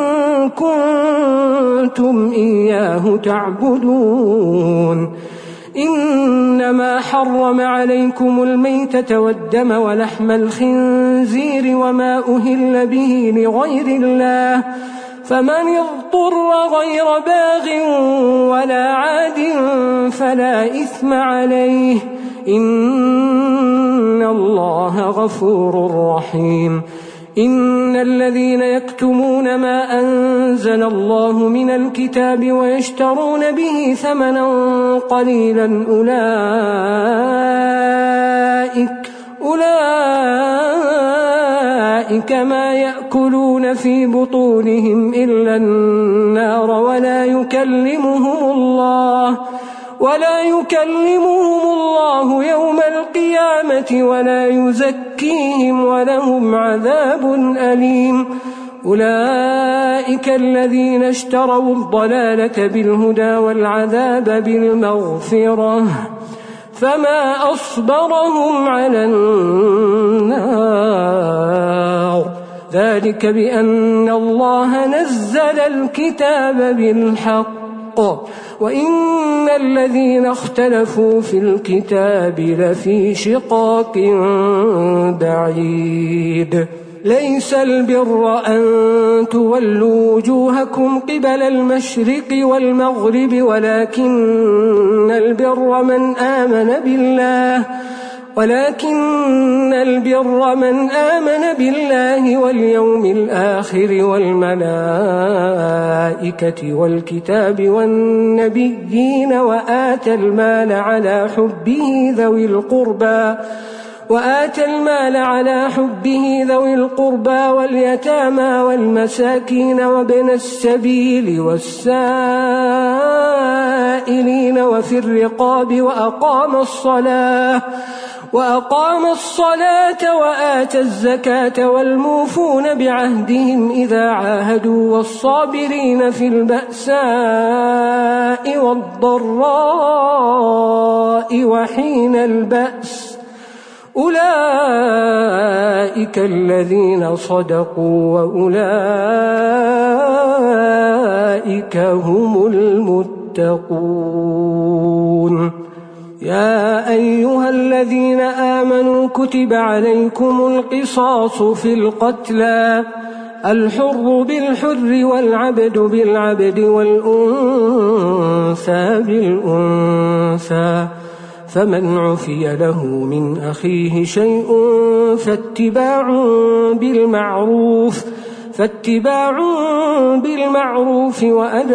Speaker 5: كنتم إياه تعبدون. إنما حرم عليكم الميتة والدم ولحم الخنزير وما أهل به لغير الله فمن اضطر غير باغ ولا عاد فلا إثم عليه إن الله غفور رحيم. إن الذين يكتمون ما أنزل الله من الكتاب ويشترون به ثمنا قليلا أولئك أولئك ما يأكلون في بطونهم إلا النار ولا يكلمهم الله ولا يكلمهم الله يوم القيامة ولا يزكيهم ولهم عذاب أليم. أولئك الذين اشتروا الضلالة بالهدى والعذاب بالمغفرة فما أصبرهم على النار ذلك بأن الله نزل الكتاب بالحق وإن الذين اختلفوا في الكتاب لفي شقاق بعيد. ليس البر أن تولوا وجوهكم قبل المشرق والمغرب ولكن البر من آمن بالله ولكن البر من آمن بالله واليوم الآخر والملائكة والكتاب والنبيين وآتى المال على حبه ذوي القربى وآتى المال على حبه ذوي القربى واليتامى والمساكين وابن السبيل والسائلين وفي الرقاب وأقام الصلاة وأقام الصلاة وآتى الزكاة والموفون بعهدهم إذا عاهدوا والصابرين في البأساء والضراء وحين البأس أولئك الذين صدقوا وأولئك هم المتقون. يا أيها الذين آمنوا كتب عليكم القصاص في القتلى الحر بالحر والعبد بالعبد والأنثى بالأنثى فمن عفي له من أخيه شيء فاتباع بالمعروف فاتباع بالمعروف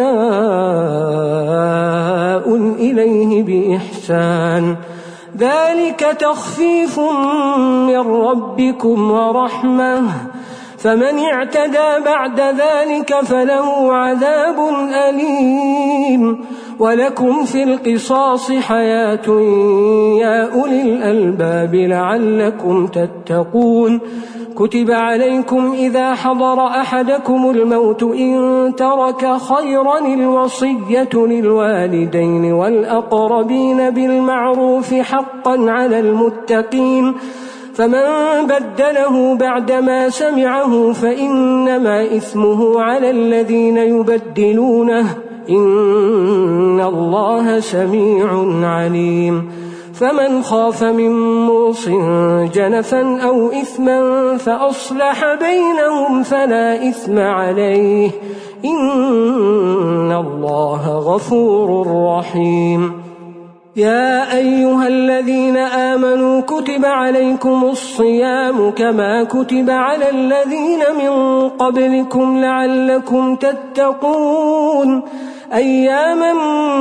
Speaker 5: وأداء إليه بإحسان ذلك تخفيف من ربكم ورحمة فمن اعتدى بعد ذلك فله عذاب أليم ولكم في القصاص حياة يا أولي الألباب لعلكم تتقون. كتب عليكم إذا حضر أحدكم الموت إن ترك خيرا الوصية للوالدين والأقربين بالمعروف حقا على المتقين فمن بدله بعدما سمعه فإنما إثمه على الذين يبدلونه إن الله سميع عليم. فمن خاف من موص جنفا أو إثما فأصلح بينهم فلا إثم عليه إن الله غفور رحيم. يا أيها الذين آمنوا كتب عليكم الصيام كما كتب على الذين من قبلكم لعلكم تتقون أياما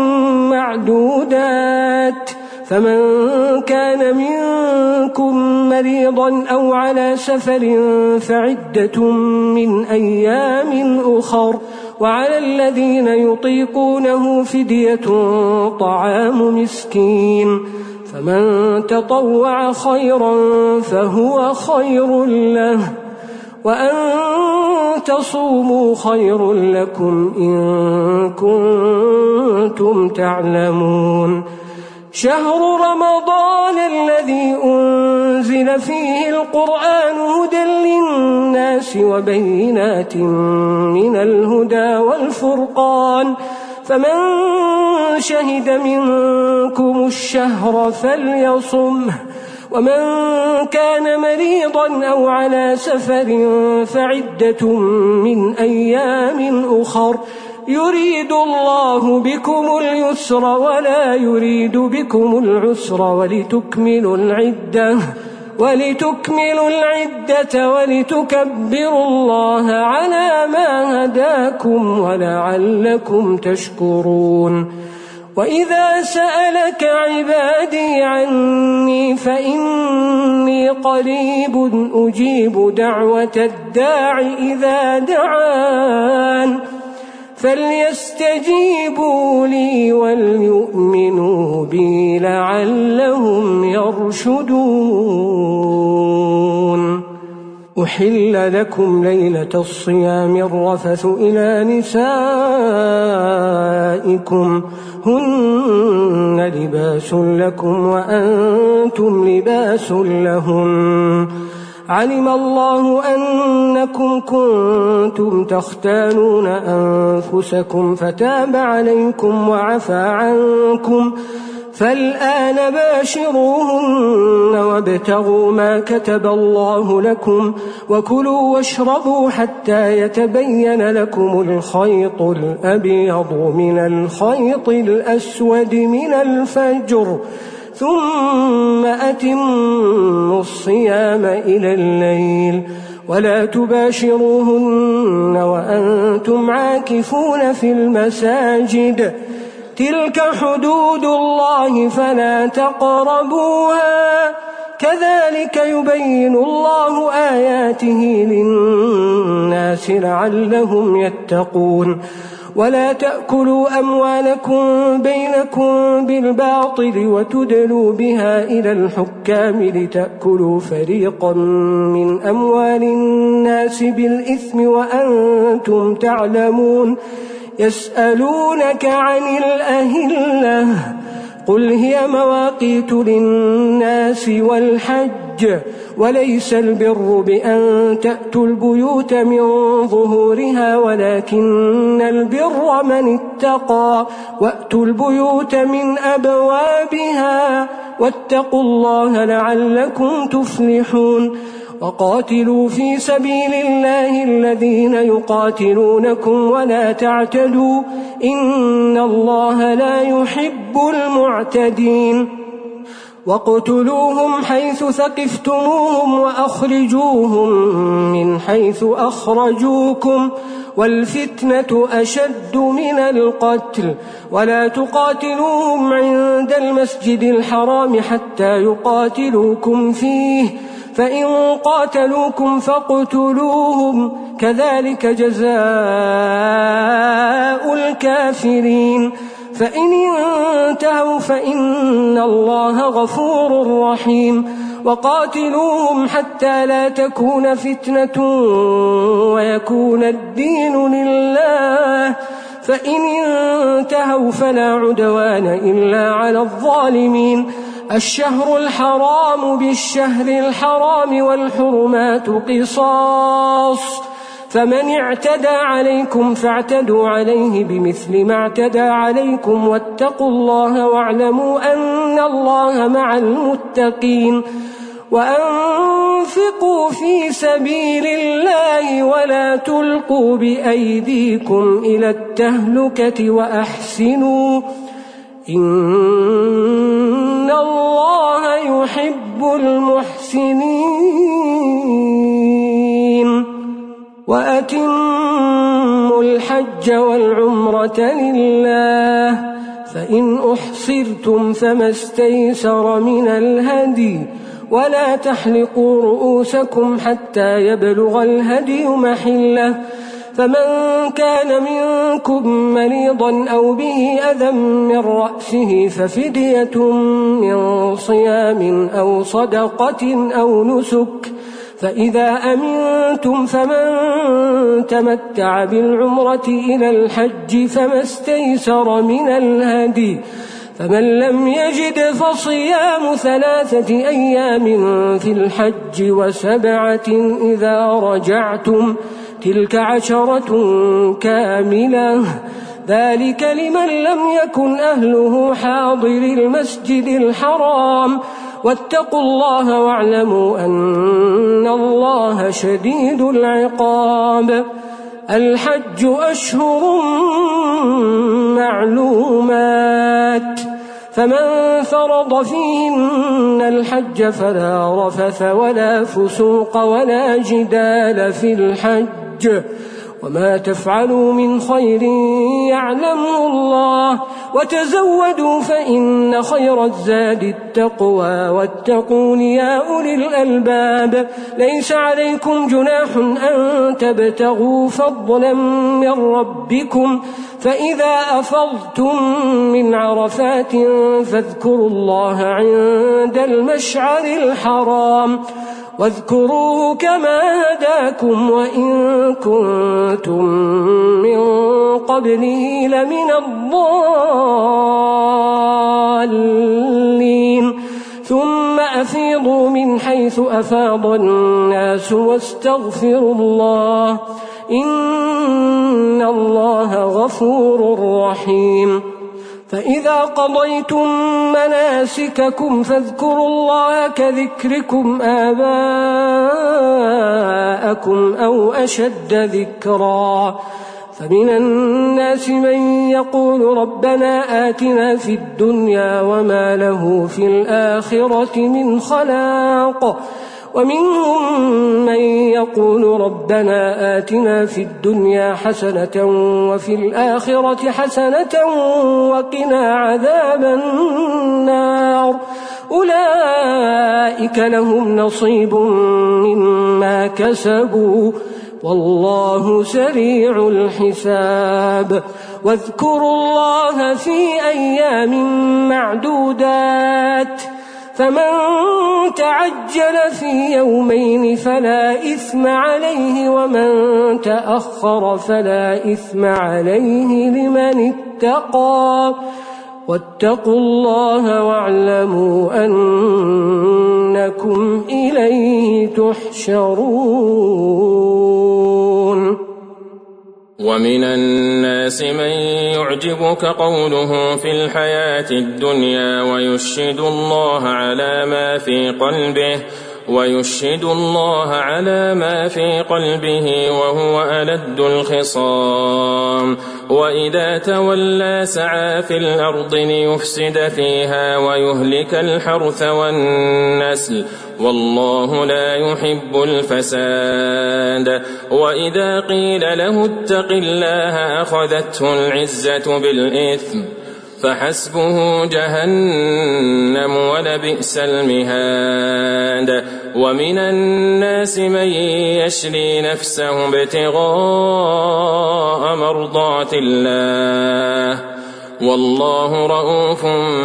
Speaker 5: معدودات فمن كان منكم مريضا أو على سفر فعدة من أيام أخر وعلى الذين يطيقونه فدية طعام مسكين فمن تطوع خيرا فهو خير له وأن تصوموا خير لكم إن كنتم تعلمون. شهر رمضان الذي أنزل فيه القرآن هدى للناس وبينات من الهدى والفرقان فمن شهد منكم الشهر فليصمه ومن كان مريضا أو على سفر فعدة من أيام أخر يريد الله بكم اليسر ولا يريد بكم العسر ولتكملوا العدة ولتكملوا العدة ولتكبروا الله على ما هداكم ولعلكم تشكرون. وإذا سألك عبادي عني فإني قريب أجيب دعوة الداع إذا دعان فليستجيبوا لي وليؤمنوا بي لعلهم يرشدون. أحل لكم ليلة الصيام الرفث إلى نسائكم هن لباس لكم وأنتم لباس لهم علم الله أنكم كنتم تختانون أنفسكم فتاب عليكم وعفى عنكم فالآن باشروهن وابتغوا ما كتب الله لكم وكلوا واشربوا حتى يتبين لكم الخيط الأبيض من الخيط الأسود من الفجر ثم أتموا الصيام إلى الليل ولا تباشروهن وأنتم عاكفون في المساجد تلك حدود الله فلا تقربوها كذلك يبين الله آياته للناس لعلهم يتقون ولا تأكلوا أموالكم بينكم بالباطل وتدلوا بها إلى الحكام لتأكلوا فريقا من أموال الناس بالإثم وأنتم تعلمون يسألونك عن الأهلة قل هي مواقيت للناس والحج وليس البر بأن تأتوا البيوت من ظهورها ولكن البر من اتقى وأتوا البيوت من أبوابها واتقوا الله لعلكم تفلحون وقاتلوا في سبيل الله الذين يقاتلونكم ولا تعتدوا إن الله لا يحب المعتدين واقتلوهم حيث ثقفتموهم وأخرجوهم من حيث أخرجوكم والفتنة أشد من القتل ولا تقاتلوهم عند المسجد الحرام حتى يقاتلوكم فيه فإن قاتلوكم فاقتلوهم كذلك جزاء الكافرين فإن انتهوا فإن الله غفور رحيم وقاتلوهم حتى لا تكون فتنة ويكون الدين لله فإن انتهوا فلا عدوان إلا على الظالمين الشهر الحرام بالشهر الحرام والحرمات قصاص فمن اعتدى عليكم فاعتدوا عليه بمثل ما اعتدى عليكم واتقوا الله واعلموا أن الله مع المتقين وأنفقوا في سبيل الله ولا تلقوا بأيديكم إلى التهلكة وأحسنوا إن الله يحب المحسنين وأتموا الحج والعمرة لله فإن أحصرتم فما استيسر من الهدي ولا تحلقوا رؤوسكم حتى يبلغ الهدي محله فمن كان منكم مريضا أو به أذى من رأسه ففدية من صيام أو صدقة أو نسك فإذا أمنتم فمن تمتع بالعمرة إلى الحج فما استيسر من الهدي فمن لم يجد فصيام ثلاثة أيام في الحج وسبعة إذا رجعتم تلك عشرة كاملة ذلك لمن لم يكن أهله حاضر المسجد الحرام واتقوا الله واعلموا أن الله شديد العقاب الحج أشهر معلومات فمن فرض فيهن الحج فلا رفث ولا فسوق ولا جدال في الحج وما تفعلوا من خير يعلمه الله وتزودوا فإن خير الزاد التقوى واتقون يا أولي الألباب ليس عليكم جناح أن تبتغوا فضلا من ربكم فإذا أفضتم من عرفات فاذكروا الله عند المشعر الحرام واذكروه كما هداكم وإن كنتم من قبله لمن الضالين ثم أفيضوا من حيث أفاض الناس واستغفروا الله إن الله غفور رحيم فإذا قضيتم مناسككم فاذكروا الله كذكركم آباءكم أو أشد ذكرا فمن الناس من يقول ربنا آتنا في الدنيا وما له في الآخرة من خلاق ومنهم من يقول ربنا آتنا في الدنيا حسنة وفي الآخرة حسنة وقنا عذاب النار أولئك لهم نصيب مما كسبوا والله سريع الحساب واذكروا الله في أيام معدودات فمن تعجل في يومين فلا إثم عليه ومن تأخر فلا إثم عليه لمن اتقى واتقوا الله واعلموا أنكم إليه تحشرون
Speaker 6: ومن الناس من يعجبك قوله في الحياة الدنيا ويشهد الله على ما في قلبه ويشهد الله على ما في قلبه وهو ألد الخصام وإذا تولى سعى في الأرض ليفسد فيها ويهلك الحرث والنسل والله لا يحب الفساد وإذا قيل له اتق الله أخذته العزة بالإثم فحسبه جهنم ولبئس المهاد ومن الناس من يشري نفسه ابتغاء مرضات الله والله رؤوف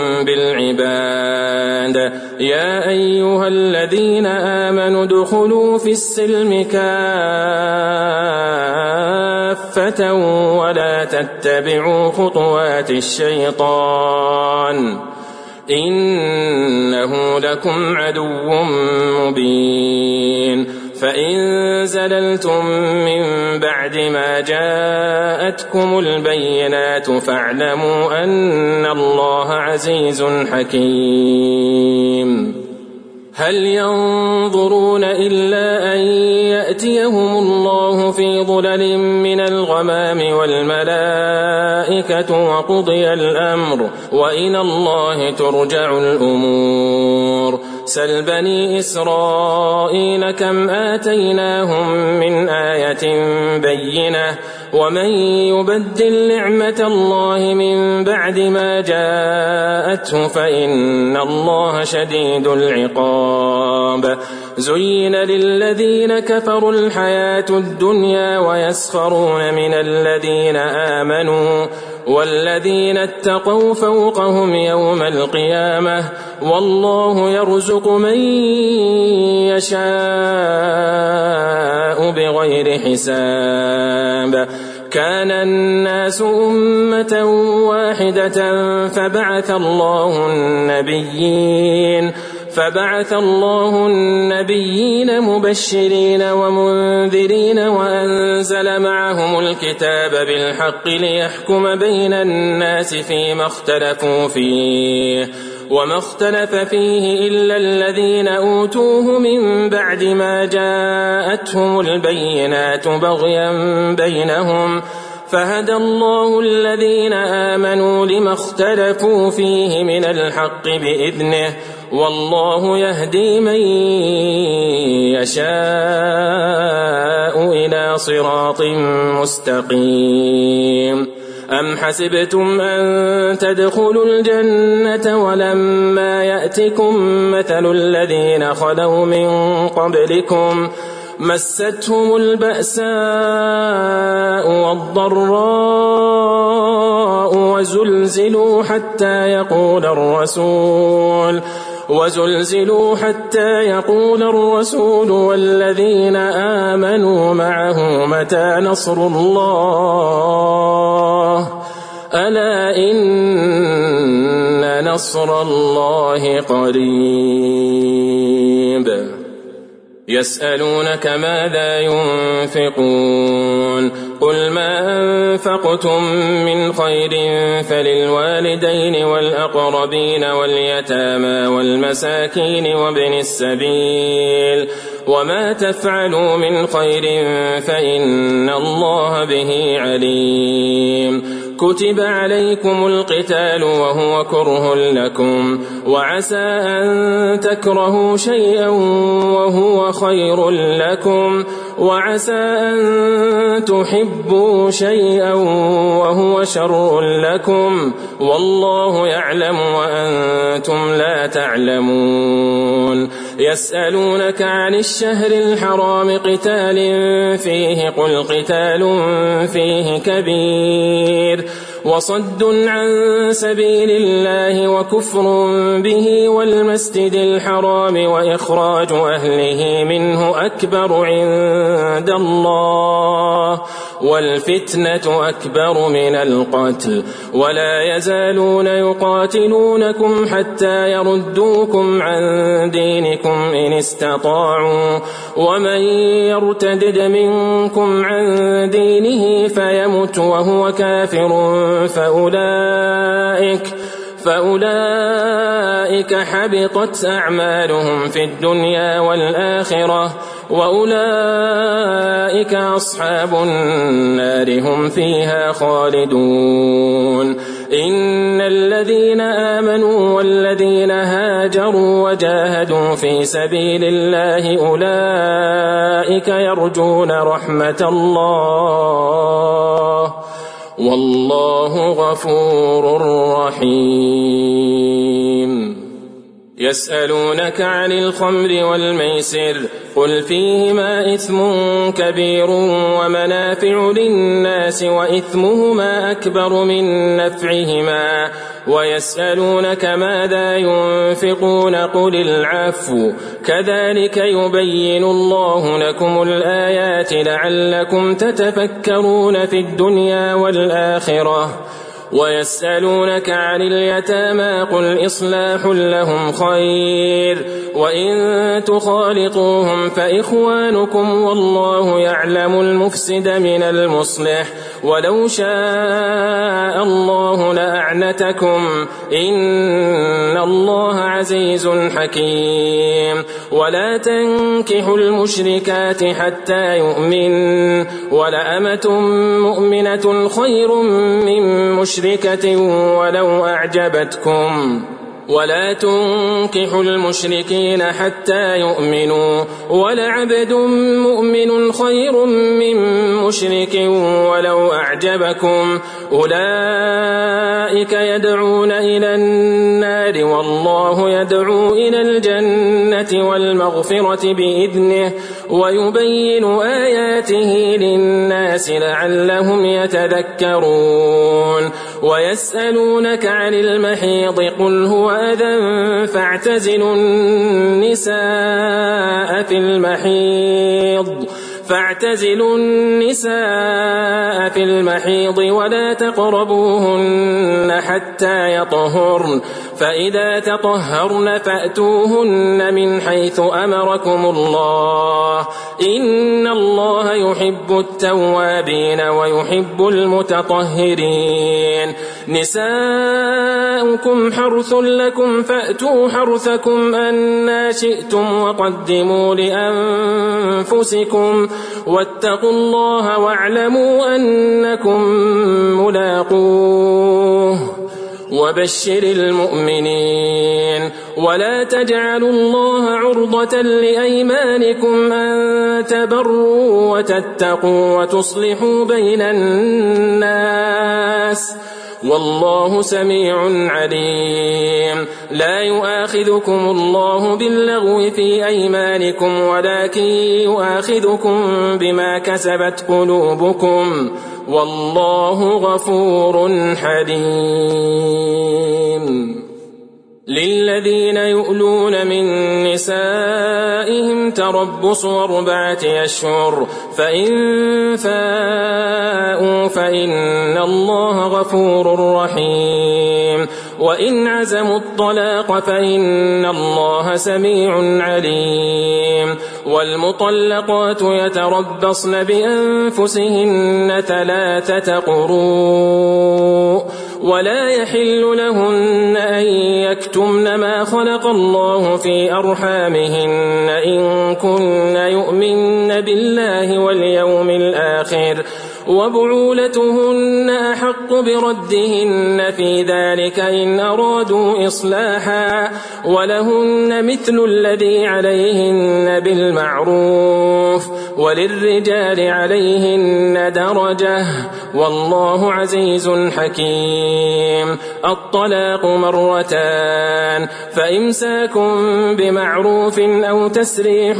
Speaker 6: بالعباد يا أيها الذين آمنوا ادخلوا في السلم كافة ولا تتبعوا خطوات الشيطان إنه لكم عدو مبين فإن زللتم من بعد ما جاءتكم البينات فاعلموا أن الله عزيز حكيم هل ينظرون إلا أن يأتيهم الله في ظلل من الغمام والملائكة وقضي الأمر وإلى الله ترجع الأمور سل بني إسرائيل كم آتيناهم من آية بينة ومن يبدل نعمة الله من بعد ما جاءته فإن الله شديد العقاب زين للذين كفروا الحياة الدنيا ويسخرون من الذين آمنوا والذين اتقوا فوقهم يوم القيامة والله يرزق من يشاء بغير حساب كان الناس أمة واحدة فبعث الله النبيين فبعث الله النبيين مبشرين ومنذرين وأنزل معهم الكتاب بالحق ليحكم بين الناس فيما اختلفوا فيه وما اختلف فيه إلا الذين أوتوه من بعد ما جاءتهم البينات بغيا بينهم فهدى الله الذين آمنوا لما اختلفوا فيه من الحق بإذنه والله يهدي من يشاء إلى صراط مستقيم أم حسبتم أن تدخلوا الجنة ولما يأتكم مثل الذين خلوا من قبلكم مستهم البأساء والضراء وزلزلوا حتى يقول الرسول وزلزلوا حتى يقول الرسول والذين آمنوا معه متى نصر الله ألا إن نصر الله قريب يسألونك ماذا ينفقون قل ما أنفقتم من خير فللوالدين والأقربين واليتامى والمساكين وابن السبيل وما تفعلوا من خير فإن الله به عليم كتب عليكم القتال وهو كره لكم وعسى أن تكرهوا شيئا وهو خير لكم وعسى أن تحبوا شيئا وهو شر لكم والله يعلم وأنتم لا تعلمون يسألونك عن الشهر الحرام قتال فيه قل قتال فيه كبير وصد عن سبيل الله وكفر به والمسجد الحرام وإخراج أهله منه أكبر عند الله والفتنة أكبر من القتل ولا يزالون يقاتلونكم حتى يردوكم عن دينكم إن استطاعوا ومن يرتدد منكم عن دينه فيمت وهو كافر فأولئك فأولئك حبطت أعمالهم في الدنيا والآخرة وأولئك أصحاب النار هم فيها خالدون إن الذين آمنوا والذين هاجروا وجاهدوا في سبيل الله أولئك يرجون رحمة الله والله غفور رحيم يسألونك عن الخمر والميسر قل فيهما إثم كبير ومنافع للناس وإثمهما أكبر من نفعهما ويسألونك ماذا ينفقون قل العفو كذلك يبين الله لكم الآيات لعلكم تتفكرون في الدنيا والآخرة ويسألونك عن اليتامى قل إصلاح لهم خير وإن تخالطوهم فإخوانكم والله يعلم المفسد من المصلح ولو شاء الله لأعنتكم إن الله عزيز حكيم ولا تنكحوا المشركات حتى يؤمن ولأمة مؤمنة خير من مشركة ولو أعجبتكم ولا تنكحوا المشركين حتى يؤمنوا ولعبد مؤمن خير من مشرك ولو أعجبكم أولئك يدعون إلى النار والله يدعو إلى الجنة والمغفرة بإذنه ويبين آياته للناس لعلهم يتذكرون ويسألونك عن المحيض قل هو أذى فاعتزلوا النساء في المحيض فاعتزلوا النساء في المحيض ولا تقربوهن حتى يطهرن فإذا تطهرن فأتوهن من حيث أمركم الله إن الله يحب التوابين ويحب المتطهرين نساؤكم حرث لكم فأتوا حرثكم أنى شئتم وقدموا لأنفسكم واتقوا الله واعلموا أنكم ملاقوه وبشر المؤمنين ولا تجعلوا الله عرضة لأيمانكم أن تبروا وتتقوا وتصلحوا بين الناس والله سميع عليم لا يؤاخذكم الله باللغو في أيمانكم ولكن يؤاخذكم بما كسبت قلوبكم والله غفور حليم للذين يؤلون من نسائهم تربص أربعة أشهر فإن فاءوا فإن الله غفور رحيم وإن عزموا الطلاق فإن الله سميع عليم والمطلقات يتربصن بأنفسهن ثلاثة قروء ولا يحل لهن أن يكتمن ما خلق الله في أرحامهن إن كن يؤمن بالله واليوم الآخر وبعولتهن أحق بردهن في ذلك إن أرادوا إصلاحا ولهن مثل الذي عليهن بالمعروف وللرجال عليهن درجة والله عزيز حكيم. الطلاق مرتان فإمساك بمعروف أو تسريح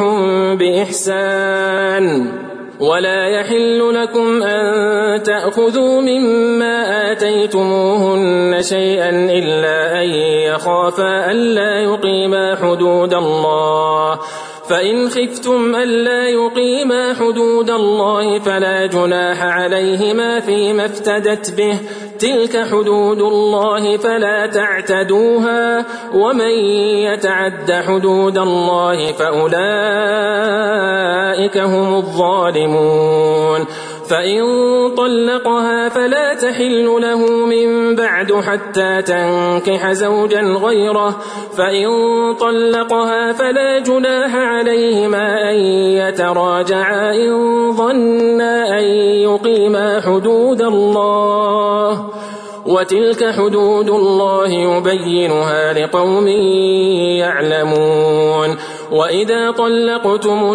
Speaker 6: بإحسان ولا يحل لكم أن تأخذوا مما آتيتموهن شيئا إلا أن يخافا ألا يقيما حدود الله فإن خفتم ألا يقيما حدود الله فلا جناح عليهما فيما افتدت به تلك حدود الله فلا تعتدوها ومن يتعد حدود الله فأولئك هم الظالمون. فإن طلقها فلا تحل له من بعد حتى تنكح زوجا غيره فإن طلقها فلا جناح عليهما أن يتراجعا إن ظنا أن يقيما حدود الله وتلك حدود الله يبينها لقوم يعلمون. وإذا طلقتم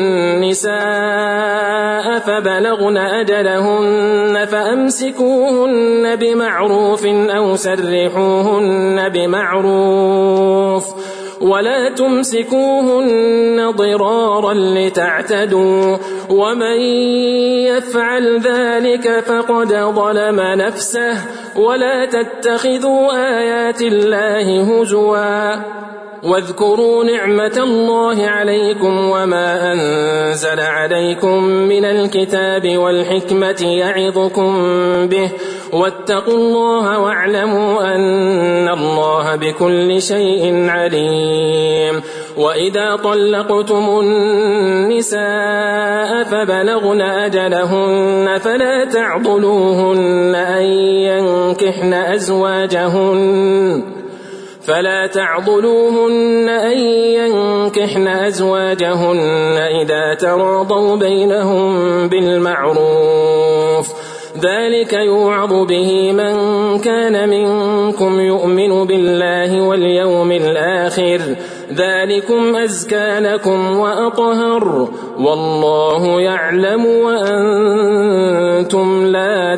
Speaker 6: النساء فبلغن أجلهن فأمسكوهن بمعروف أو سرحوهن بمعروف ولا تمسكوهن ضرارا لتعتدوا ومن يفعل ذلك فقد ظلم نفسه ولا تتخذوا آيات الله هزوا واذكروا نعمة الله عليكم وما أنزل عليكم من الكتاب والحكمة يعظكم به واتقوا الله واعلموا أن الله بكل شيء عليم. وإذا طلقتم النساء فبلغن أجلهن فلا تعضلوهن أن ينكحن أزواجهن فلا تعضلوهن أن ينكحن أزواجهن إذا تراضوا بينهم بالمعروف ذلك يوعظ به من كان منكم يؤمن بالله واليوم الآخر ذلكم أزكى لكم وأطهر والله يعلم وأنتم لا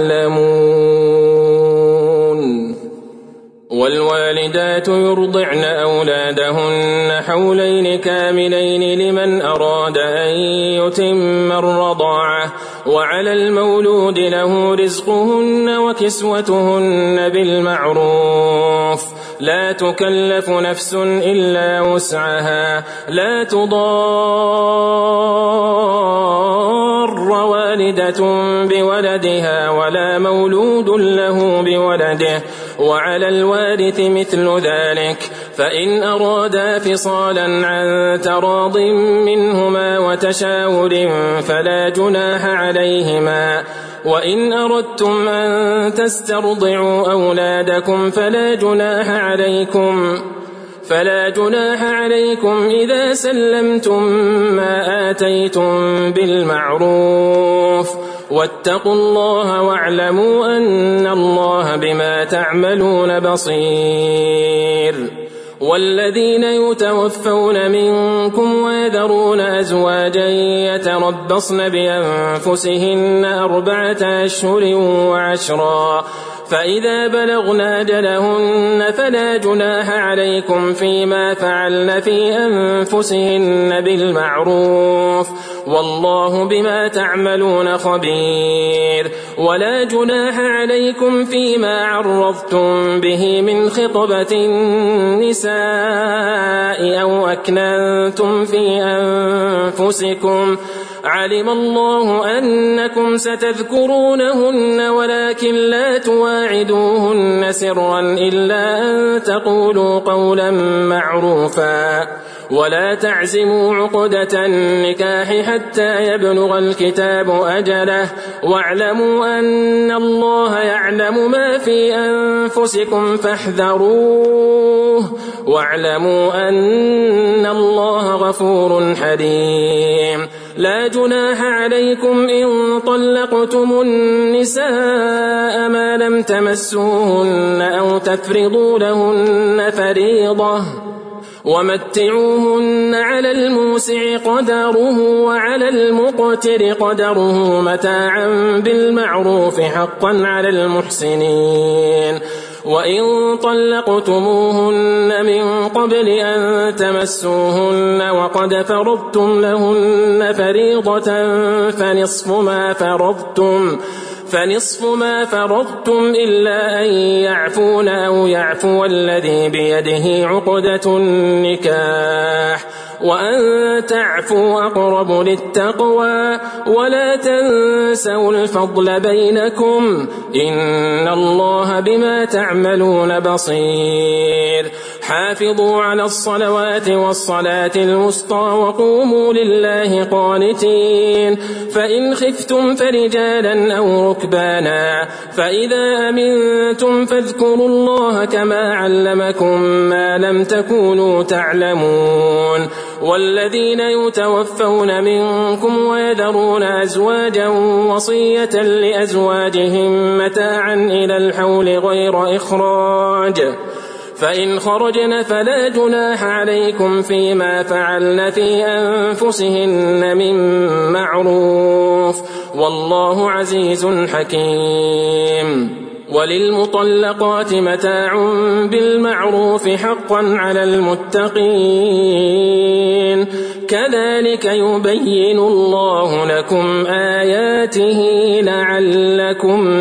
Speaker 6: تعلمون. والوالدات يرضعن أولادهن حولين كاملين لمن أراد أن يتم الرضاعة وعلى المولود له رزقهن وكسوتهن بالمعروف لا تكلف نفس إلا وسعها لا تضار والدة بولدها ولا مولود له بولده وعلى الوارث مثل ذلك فإن أرادا فصالا عن تراض منهما وتشاور فلا جناح عليهما. وإن أردتم أن تسترضعوا أولادكم فلا جناح عليكم فلا جناح عليكم إذا سلمتم ما آتيتم بالمعروف واتقوا الله واعلموا أن الله بما تعملون بصير. والذين يتوفون منكم ويذرون أزواجا يتربصن بأنفسهن أربعة أشهر وعشرا فإذا بلغن أجلهن فلا جناح عليكم فيما فعلن في أنفسهن بالمعروف والله بما تعملون خبير. ولا جناح عليكم فيما عرضتم به من خطبة النساء أو أكننتم في أنفسكم علم الله أنكم ستذكرونهن ولكن لا تواعدوهن سرا إلا أن تقولوا قولا معروفا ولا تعزموا عقدة النكاح حتى يبلغ الكتاب أجله واعلموا أن الله يعلم ما في أنفسكم فاحذروه واعلموا أن الله غفور حليم. لا جناح عليكم إن طلقتم النساء ما لم تمسوهن أو تفرضوا لهن فريضة ومتعوهن على الموسع قدره وعلى المقتر قدره متاعا بالمعروف حقا على المحسنين. وإن طلقتموهن من قبل أن تمسوهن وقد فرضتم لهن فريضة فنصف ما فرضتم فنصف ما فرضتم إلا أن يعفون أو يعفو الذي بيده عقدة النكاح وأن تعفوا أقرب للتقوى ولا تنسوا الفضل بينكم إن الله بما تعملون بصير. حافظوا على الصلوات والصلاة الوسطى وقوموا لله قانتين. فإن خفتم فرجالا أو ركبانا فإذا أمنتم فاذكروا الله كما علمكم ما لم تكونوا تعلمون. والذين يتوفون منكم ويذرون أزواجا وصية لأزواجهم متاعا إلى الحول غير إخراج فإن خرجن فلا جناح عليكم فيما فعلن في أنفسهن من معروف والله عزيز حكيم. وللمطلقات متاع بالمعروف حقا على المتقين كذلك يبين الله لكم آياته لعلكم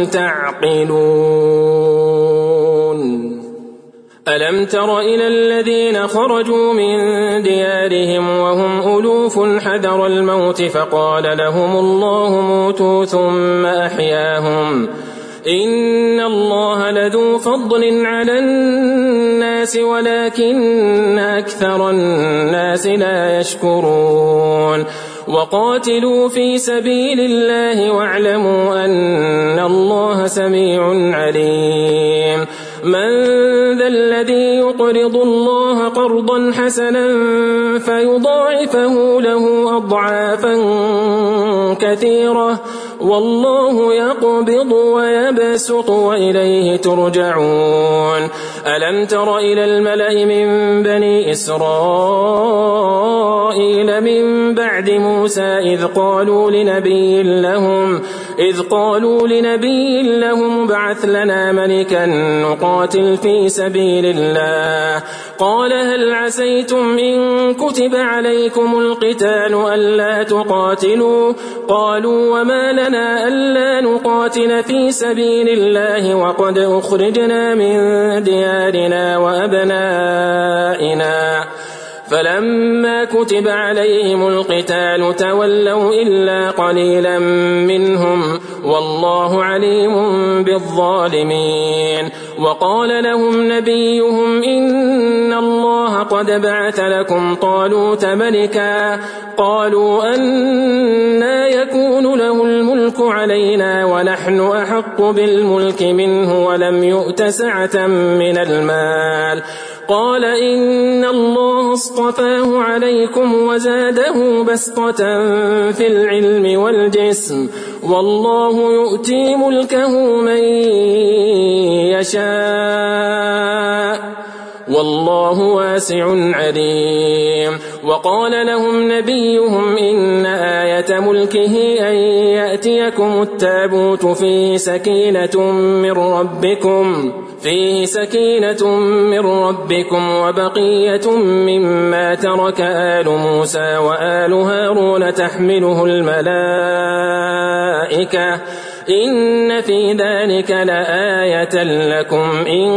Speaker 6: تعقلون. ألم تر إلى الذين خرجوا من ديارهم وهم ألوف حذر الموت فقال لهم الله موتوا ثم أحياهم إن الله لذو فضل على الناس ولكن أكثر الناس لا يشكرون. وقاتلوا في سبيل الله واعلموا أن الله سميع عليم. من ذا الذي يقرض الله قرضا حسنا فيضاعفه له أضعافا كثيرة والله يقبض ويبسط وإليه ترجعون. ألم تر إلى الملأ من بني إسرائيل من بعد موسى إذ قالوا لنبي لهم إذ قالوا لنبي لهم ابعث لنا ملكا نقاتل في سبيل الله قال هل عسيتم إن كتب عليكم القتال ألا تقاتلوا قالوا وما لنا ألا نقاتل في سبيل الله وقد أخرجنا من ديارنا وأبنائنا فلما كتب عليهم القتال تولوا إلا قليلا منهم والله عليم بالظالمين. وقال لهم نبيهم إن الله قد بعث لكم طالوت ملكا قالوا أنى يكون له الملك علينا ونحن أحق بالملك منه ولم يؤت سعة من المال قال إن الله اصطفاه عليكم وزاده بسطة في العلم والجسم والله يؤتي ملكه من يشاء والله واسع عليم. وقال لهم نبيهم إن آية ملكه أن يأتيكم التابوت فيه سكينة من ربكم فيه سكينة من ربكم وبقية مما ترك آل موسى وآل هارون تحمله الملائكة إن في ذلك لآية لكم إن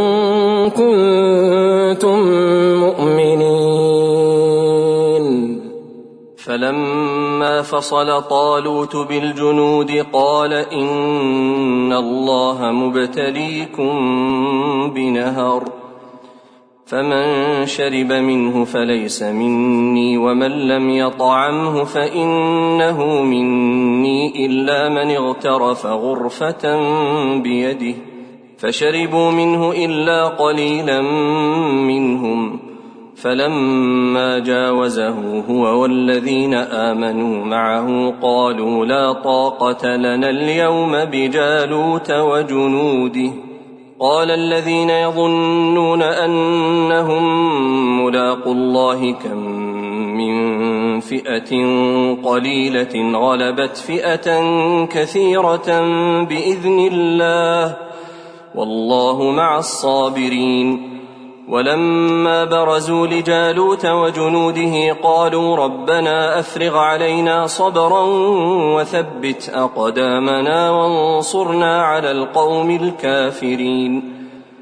Speaker 6: كنتم مؤمنين.
Speaker 7: فلما فصل طالوت بالجنود قال إن الله مبتليكم بنهر فمن شرب منه فليس مني ومن لم يطعمه فإنه مني إلا من اغترف غرفة بيده فشربوا منه إلا قليلا منهم فلما جاوزه هو والذين آمنوا معه قالوا لا طاقة لنا اليوم بجالوت وجنوده قال الذين يظنون أنهم ملاقو الله كم من فئة قليلة غلبت فئة كثيرة بإذن الله والله مع الصابرين ولما برزوا لجالوت وجنوده قالوا ربنا أفرغ علينا صبرا وثبت أقدامنا وانصرنا على القوم الكافرين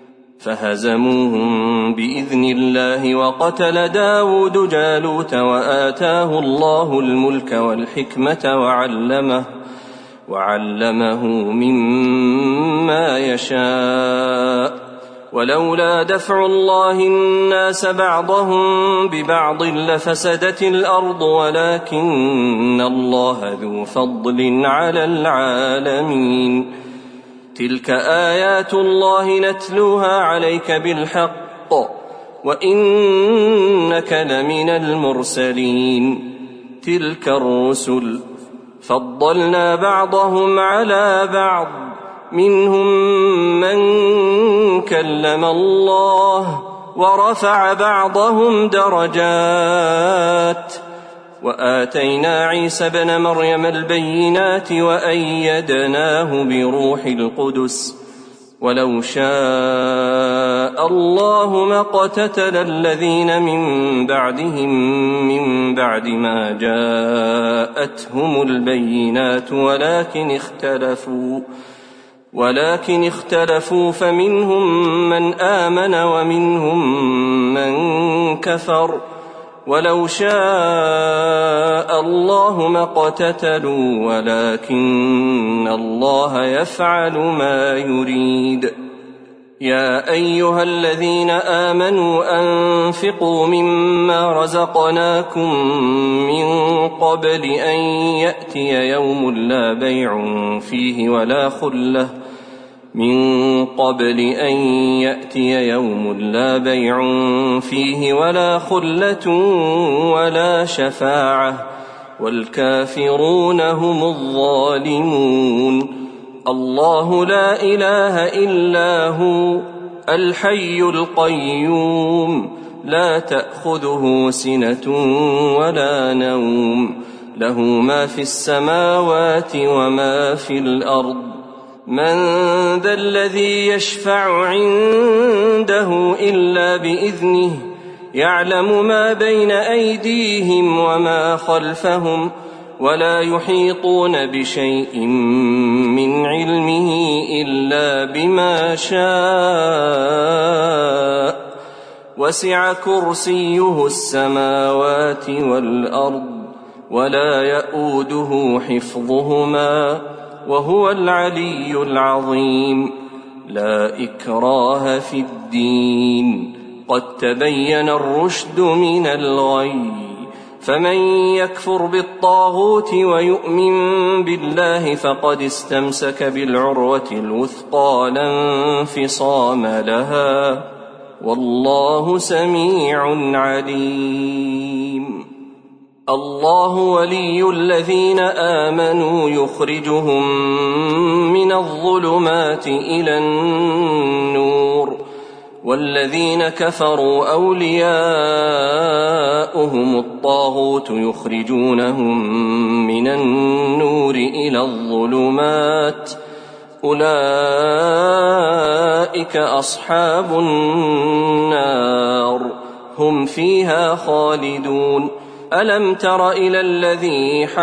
Speaker 7: فهزموهم بإذن الله وقتل داود جالوت وآتاه الله الملك والحكمة وعلمه وعلمه مما يشاء ولولا دفع الله الناس بعضهم ببعض لفسدت الأرض ولكن الله ذو فضل على العالمين تلك آيات الله نتلوها عليك بالحق وإنك لمن المرسلين تلك الرسل فضلنا بعضهم على بعض منهم من كلم الله ورفع بعضهم درجات وآتينا عيسى ابن مريم البينات وأيدناه بروح القدس ولو شاء الله ما اقتتل الذين من بعدهم من بعد ما جاءتهم البينات ولكن اختلفوا ولكن اختلفوا فمنهم من آمن ومنهم من كفر ولو شاء الله ما اقتتلوا ولكن الله يفعل ما يريد يا أيها الذين آمنوا أنفقوا مما رزقناكم من قبل أن يأتي يوم لا بيع فيه ولا خلة من قبل أن يأتي يوم لا بيع فيه ولا خلة ولا شفاعة والكافرون هم الظالمون الله لا إله إلا هو الحي القيوم لا تأخذه سنة ولا نوم له ما في السماوات وما في الأرض من ذا الذي يشفع عنده إلا بإذنه يعلم ما بين أيديهم وما خلفهم ولا يحيطون بشيء من علمه إلا بما شاء وسع كرسيه السماوات والأرض ولا يؤوده حفظهما وهو العلي العظيم لا إكراه في الدين قد تبين الرشد من الغي فمن يكفر بالطاغوت ويؤمن بالله فقد استمسك بالعروة الوثقى لا انفصام لها والله سميع عليم الله ولي الذين آمنوا يخرجهم من الظلمات إلى النور والذين كفروا أولياؤهم الطاغوت يخرجونهم من النور إلى الظلمات أولئك أصحاب النار هم فيها خالدون ألم تر إلى الذي حاج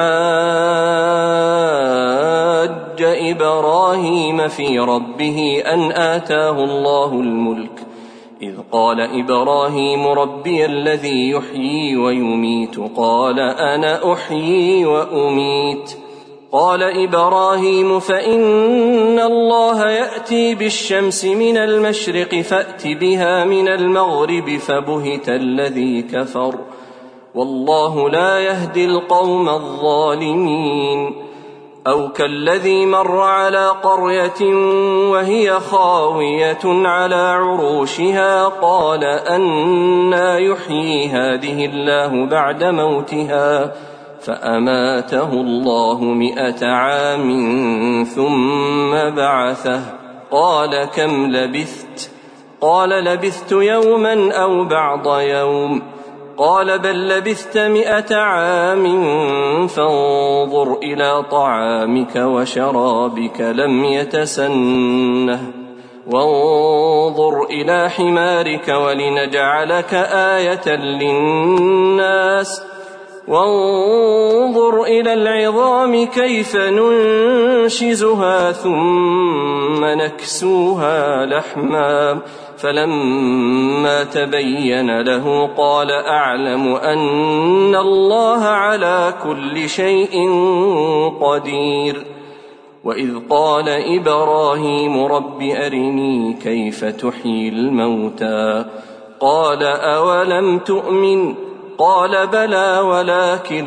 Speaker 7: إبراهيم في ربه أن آتاه الله الملك إذ قال إبراهيم ربي الذي يحيي ويميت قال أنا أحيي وأميت قال إبراهيم فإن الله يأتي بالشمس من المشرق فأت بها من المغرب فبهت الذي كفر والله لا يهدي القوم الظالمين أو كالذي مر على قرية وهي خاوية على عروشها قال أنى يحيي هذه الله بعد موتها فأماته الله مئة عام ثم بعثه قال كم لبثت قال لبثت يوما أو بعض يوم قال بل لبثت مئة عام فانظر إلى طعامك وشرابك لم يتسنه وانظر إلى حمارك ولنجعلك آية للناس وانظر إلى العظام كيف ننشزها ثم نكسوها لحما فلما تبين له قال أعلم أن الله على كل شيء قدير وإذ قال إبراهيم رب أرني كيف تحيي الموتى قال أولم تؤمن قال بلى ولكن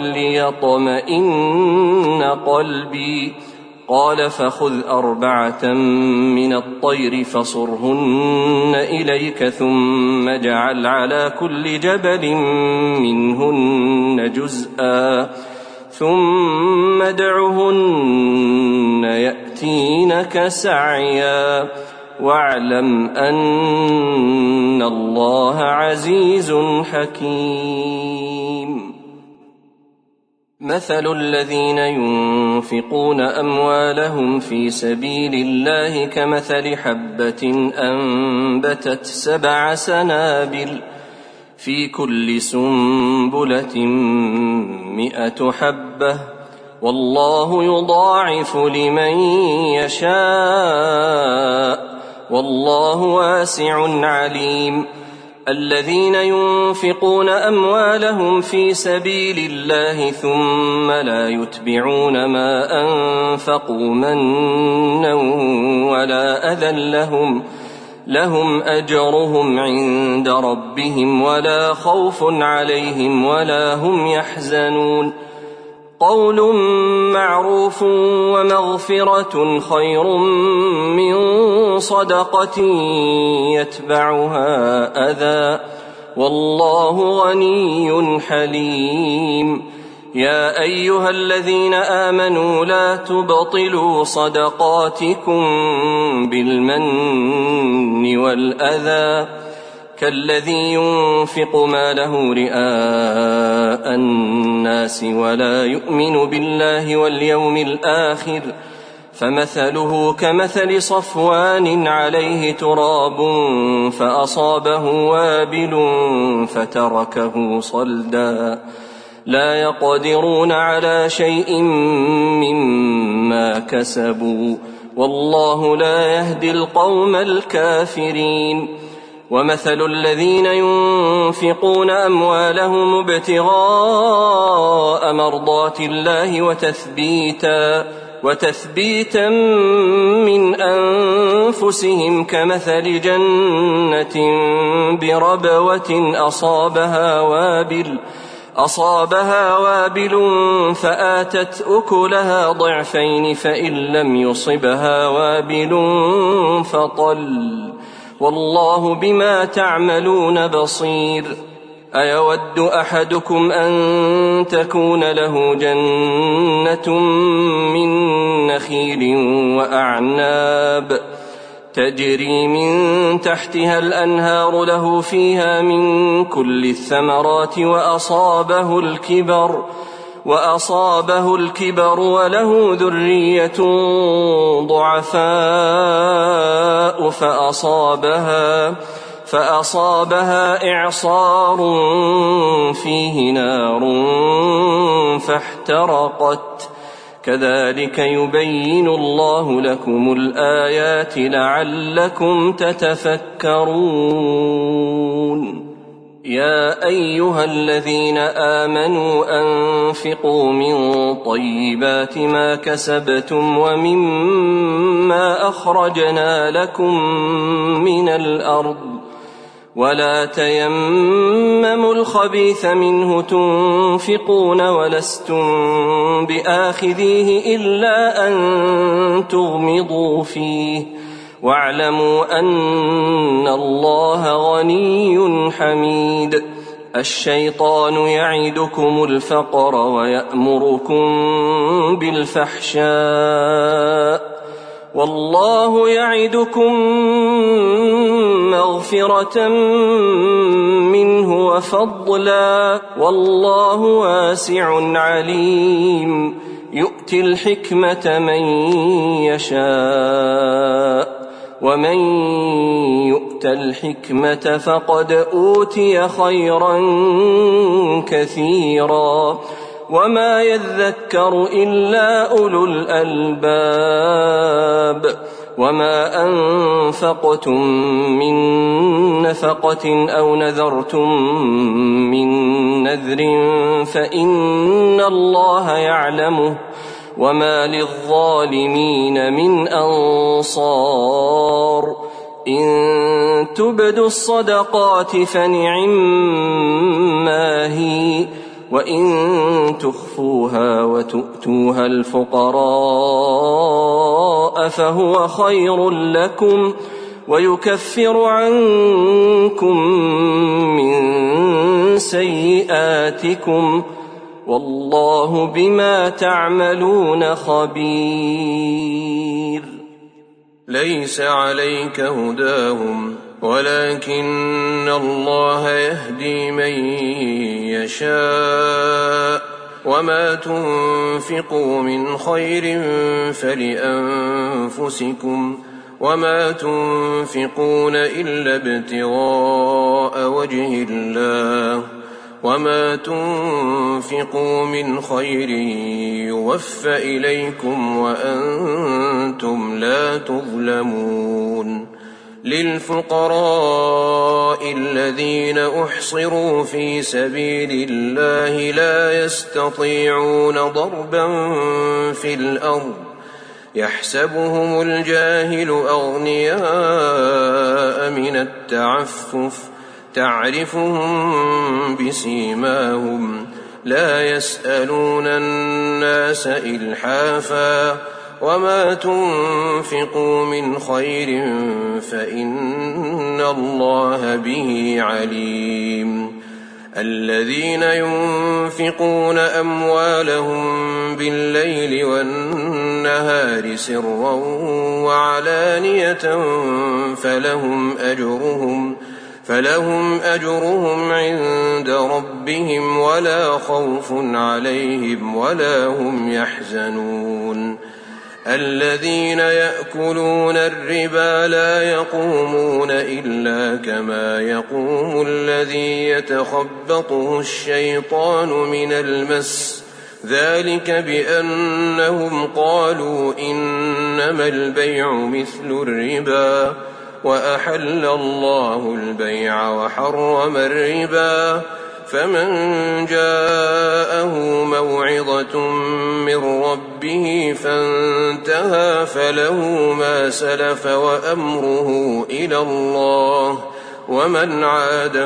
Speaker 7: ليطمئن قلبي قال فخذ أربعة من الطير فصرهن إليك ثم اجعل على كل جبل منهن جزءا ثم ادعهن يأتينك سعيا واعلم أن الله عزيز حكيم مثل الذين ينفقون أموالهم في سبيل الله كمثل حبة أنبتت سبع سنابل في كل سنبلة مئة حبة والله يضاعف لمن يشاء والله واسع عليم الذين ينفقون أموالهم في سبيل الله ثم لا يتبعون ما أنفقوا منا ولا أذى لهم لهم أجرهم عند ربهم ولا خوف عليهم ولا هم يحزنون قول معروف ومغفرة خير من صدقة يتبعها أذى والله غني حليم يا أيها الذين آمنوا لا تبطلوا صدقاتكم بالمن والأذى كالذي ينفق ماله رئاء الناس ولا يؤمن بالله واليوم الآخر فمثله كمثل صفوان عليه تراب فأصابه وابل فتركه صلدا لا يقدرون على شيء مما كسبوا والله لا يهدي القوم الكافرين ومثل الذين ينفقون أموالهم ابتغاء مرضات الله وتثبيتا وتثبيتا من أنفسهم كمثل جنة بربوة أصابها وابل أصابها وابل فآتت أكلها ضعفين فإن لم يصبها وابل فطل والله بما تعملون بصير أيود أحدكم أن تكون له جنة من نخيل وأعناب تجري من تحتها الأنهار له فيها من كل الثمرات وأصابه الكبر وأصابه الكبر وله ذرية ضعفاء فأصابها فأصابها إعصار فيه نار فاحترقت كذلك يبين الله لكم الآيات لعلكم تتفكرون. يا أيها الذين آمنوا أنفقوا من طيبات ما كسبتم ومما أخرجنا لكم من الأرض ولا تيمموا الخبيث منه تنفقون ولستم بآخذيه إلا أن تغمضوا فيه واعلموا أن الله غني حميد. الشيطان يعدكم الفقر ويأمركم بالفحشاء والله يعدكم مغفرة منه وفضلا والله واسع عليم. يؤتي الحكمة من يشاء ومن يؤت الحكمة فقد أوتي خيرا كثيرا وما يذكر إلا أولو الألباب. وما أنفقتم من نفقة أو نذرتم من نذر فإن الله يعلمه وما للظالمين من أنصار. إن تبدوا الصدقات فنعما هي وإن تخفوها وتؤتوها الفقراء فهو خير لكم ويكفر عنكم من سيئاتكم والله بما تعملون خبير.
Speaker 8: ليس عليك هداهم ولكن الله يهدي من يشاء وما تنفقوا من خير فلأنفسكم وما تنفقون إلا ابتغاء وجه الله وما تنفقوا من خير يوفى إليكم وأنتم لا تظلمون. للفقراء الذين أحصروا في سبيل الله لا يستطيعون ضربا في الأرض يحسبهم الجاهل أغنياء من التعفف تعرفهم بسيماهم لا يسألون الناس إلحافا وما تنفقوا من خير فإن الله به عليم. الذين ينفقون أموالهم بالليل والنهار سرا وعلانية فلهم أجرهم فلهم أجرهم عند ربهم ولا خوف عليهم ولا هم يحزنون. الذين يأكلون الربا لا يقومون إلا كما يقوم الذي يتخبطه الشيطان من المس ذلك بأنهم قالوا إنما البيع مثل الربا وأحل الله البيع وحرم الربا فمن جاءه موعظة من ربه فانتهى فله ما سلف وأمره إلى الله ومن عاد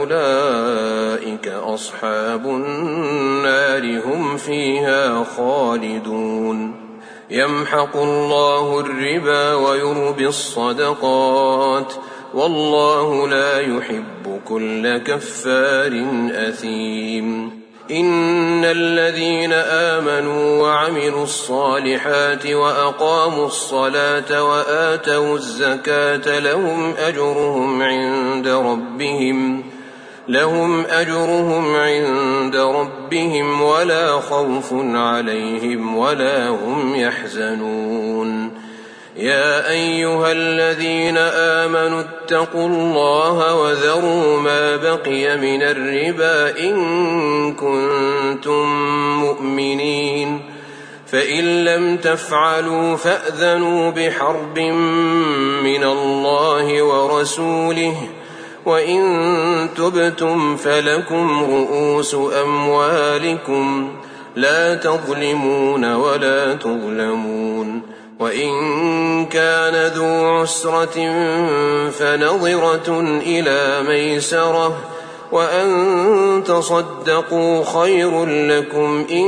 Speaker 8: فأولئك أصحاب النار هم فيها خالدون. يمحق الله الربا ويربي الصدقات والله لا يحب كل كفار أثيم. إن الذين آمنوا وعملوا الصالحات وأقاموا الصلاة وآتوا الزكاة لهم أجرهم عند ربهم لهم أجرهم عند ربهم ولا خوف عليهم ولا هم يحزنون. يا أيها الذين آمنوا اتقوا الله وذروا ما بقي من الربا إن كنتم مؤمنين فإن لم تفعلوا فأذنوا بحرب من الله ورسوله وإن تبتم فلكم رؤوس أموالكم لا تظلمون ولا تظلمون وإن كان ذو عسرة فنظرة إلى ميسرة وأن تصدقوا خير لكم إن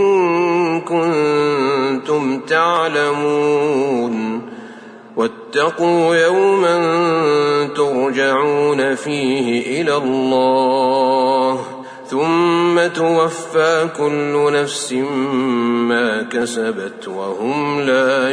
Speaker 8: كنتم تعلمون واتقوا يوما ترجعون فيه إلى الله ثم توفى كل نفس ما كسبت وهم لا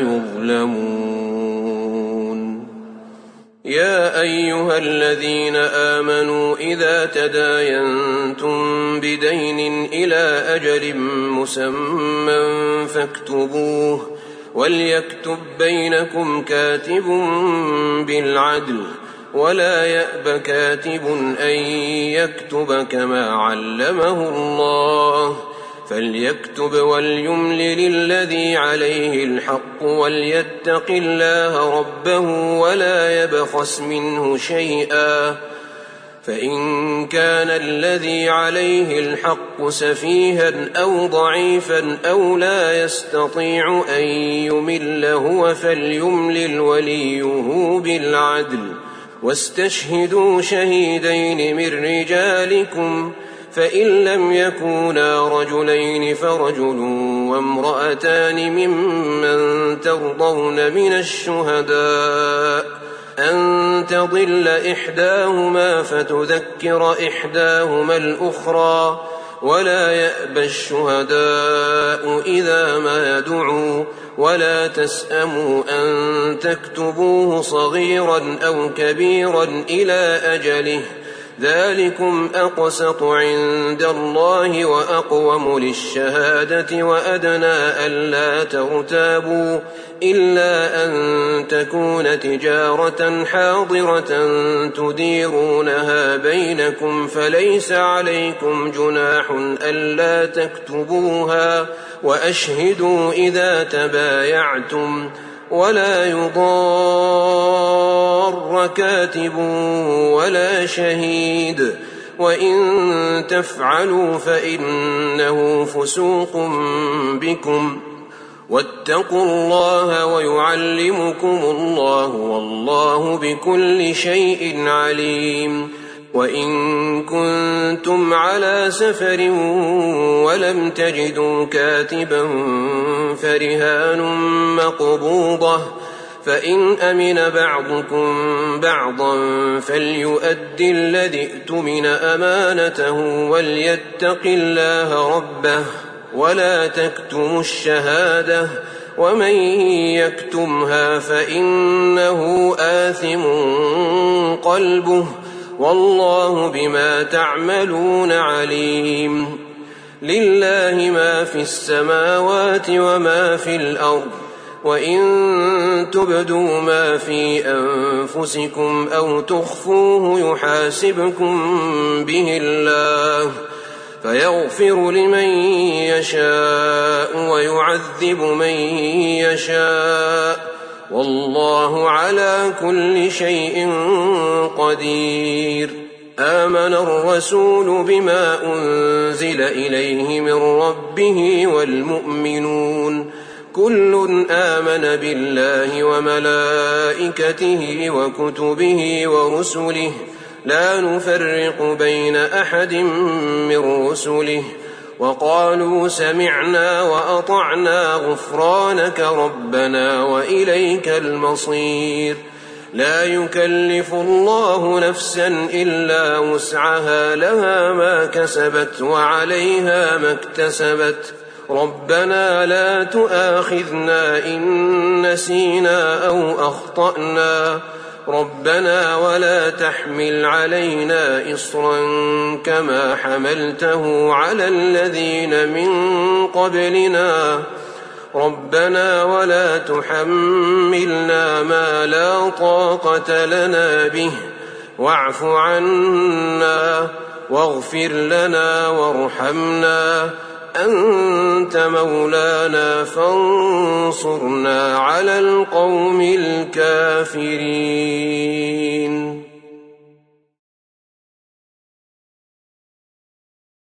Speaker 8: يظلمون. يا أيها الذين آمنوا إذا تداينتم بدين إلى أجل مسمى فاكتبوه وليكتب بينكم كاتب بالعدل ولا يأب كاتب أن يكتب كما علمه الله فليكتب وليملل الذي عليه الحق وليتق الله ربه ولا يبخس منه شيئا فإن كان الذي عليه الحق سفيها أو ضعيفا أو لا يستطيع أن يمل هو فليملل وليه بالعدل واستشهدوا شهيدين من رجالكم فإن لم يكونا رجلين فرجل وامرأتان ممن ترضون من الشهداء أن تضل إحداهما فتذكر إحداهما الأخرى ولا يأبى الشهداء إذا ما يدعوا ولا تسأموا أن تكتبوه صغيرا أو كبيرا إلى أجله ذلكم أقسط عند الله وأقوم للشهادة وأدنى ألا ترتابوا إلا أن تكون تجارة حاضرة تديرونها بينكم فليس عليكم جناح ألا تكتبوها وأشهدوا إذا تبايعتم ولا يضار كاتب ولا شهيد وإن تفعلوا فإنه فسوق بكم واتقوا الله ويعلمكم الله والله بكل شيء عليم. وإن كنتم على سفر ولم تجدوا كاتبا فرهان مقبوضة فإن أمن بعضكم بعضا فليؤدي الذي ائتمن أمانته وليتق الله ربه ولا تكتموا الشهادة ومن يكتمها فإنه آثم قلبه والله بما تعملون عليم. لله ما في السماوات وما في الأرض وإن تبدوا ما في أنفسكم أو تخفوه يحاسبكم به الله فيغفر لمن يشاء ويعذب من يشاء والله على كل شيء قدير. آمن الرسول بما أنزل إليه من ربه والمؤمنون كل آمن بالله وملائكته وكتبه ورسله لا نفرق بين أحد من رسله وقالوا سمعنا وأطعنا غفرانك ربنا وإليك المصير. لا يكلف الله نفسا إلا وسعها لها ما كسبت وعليها ما اكتسبت ربنا لا تؤاخذنا إن نسينا أو أخطأنا ربنا ولا تحمل علينا إصرا كما حملته على الذين من قبلنا ربنا ولا تحملنا ما لا طاقة لنا به واعف عنا واغفر لنا وارحمنا أنت مولانا فانصرنا على القوم الكافرين.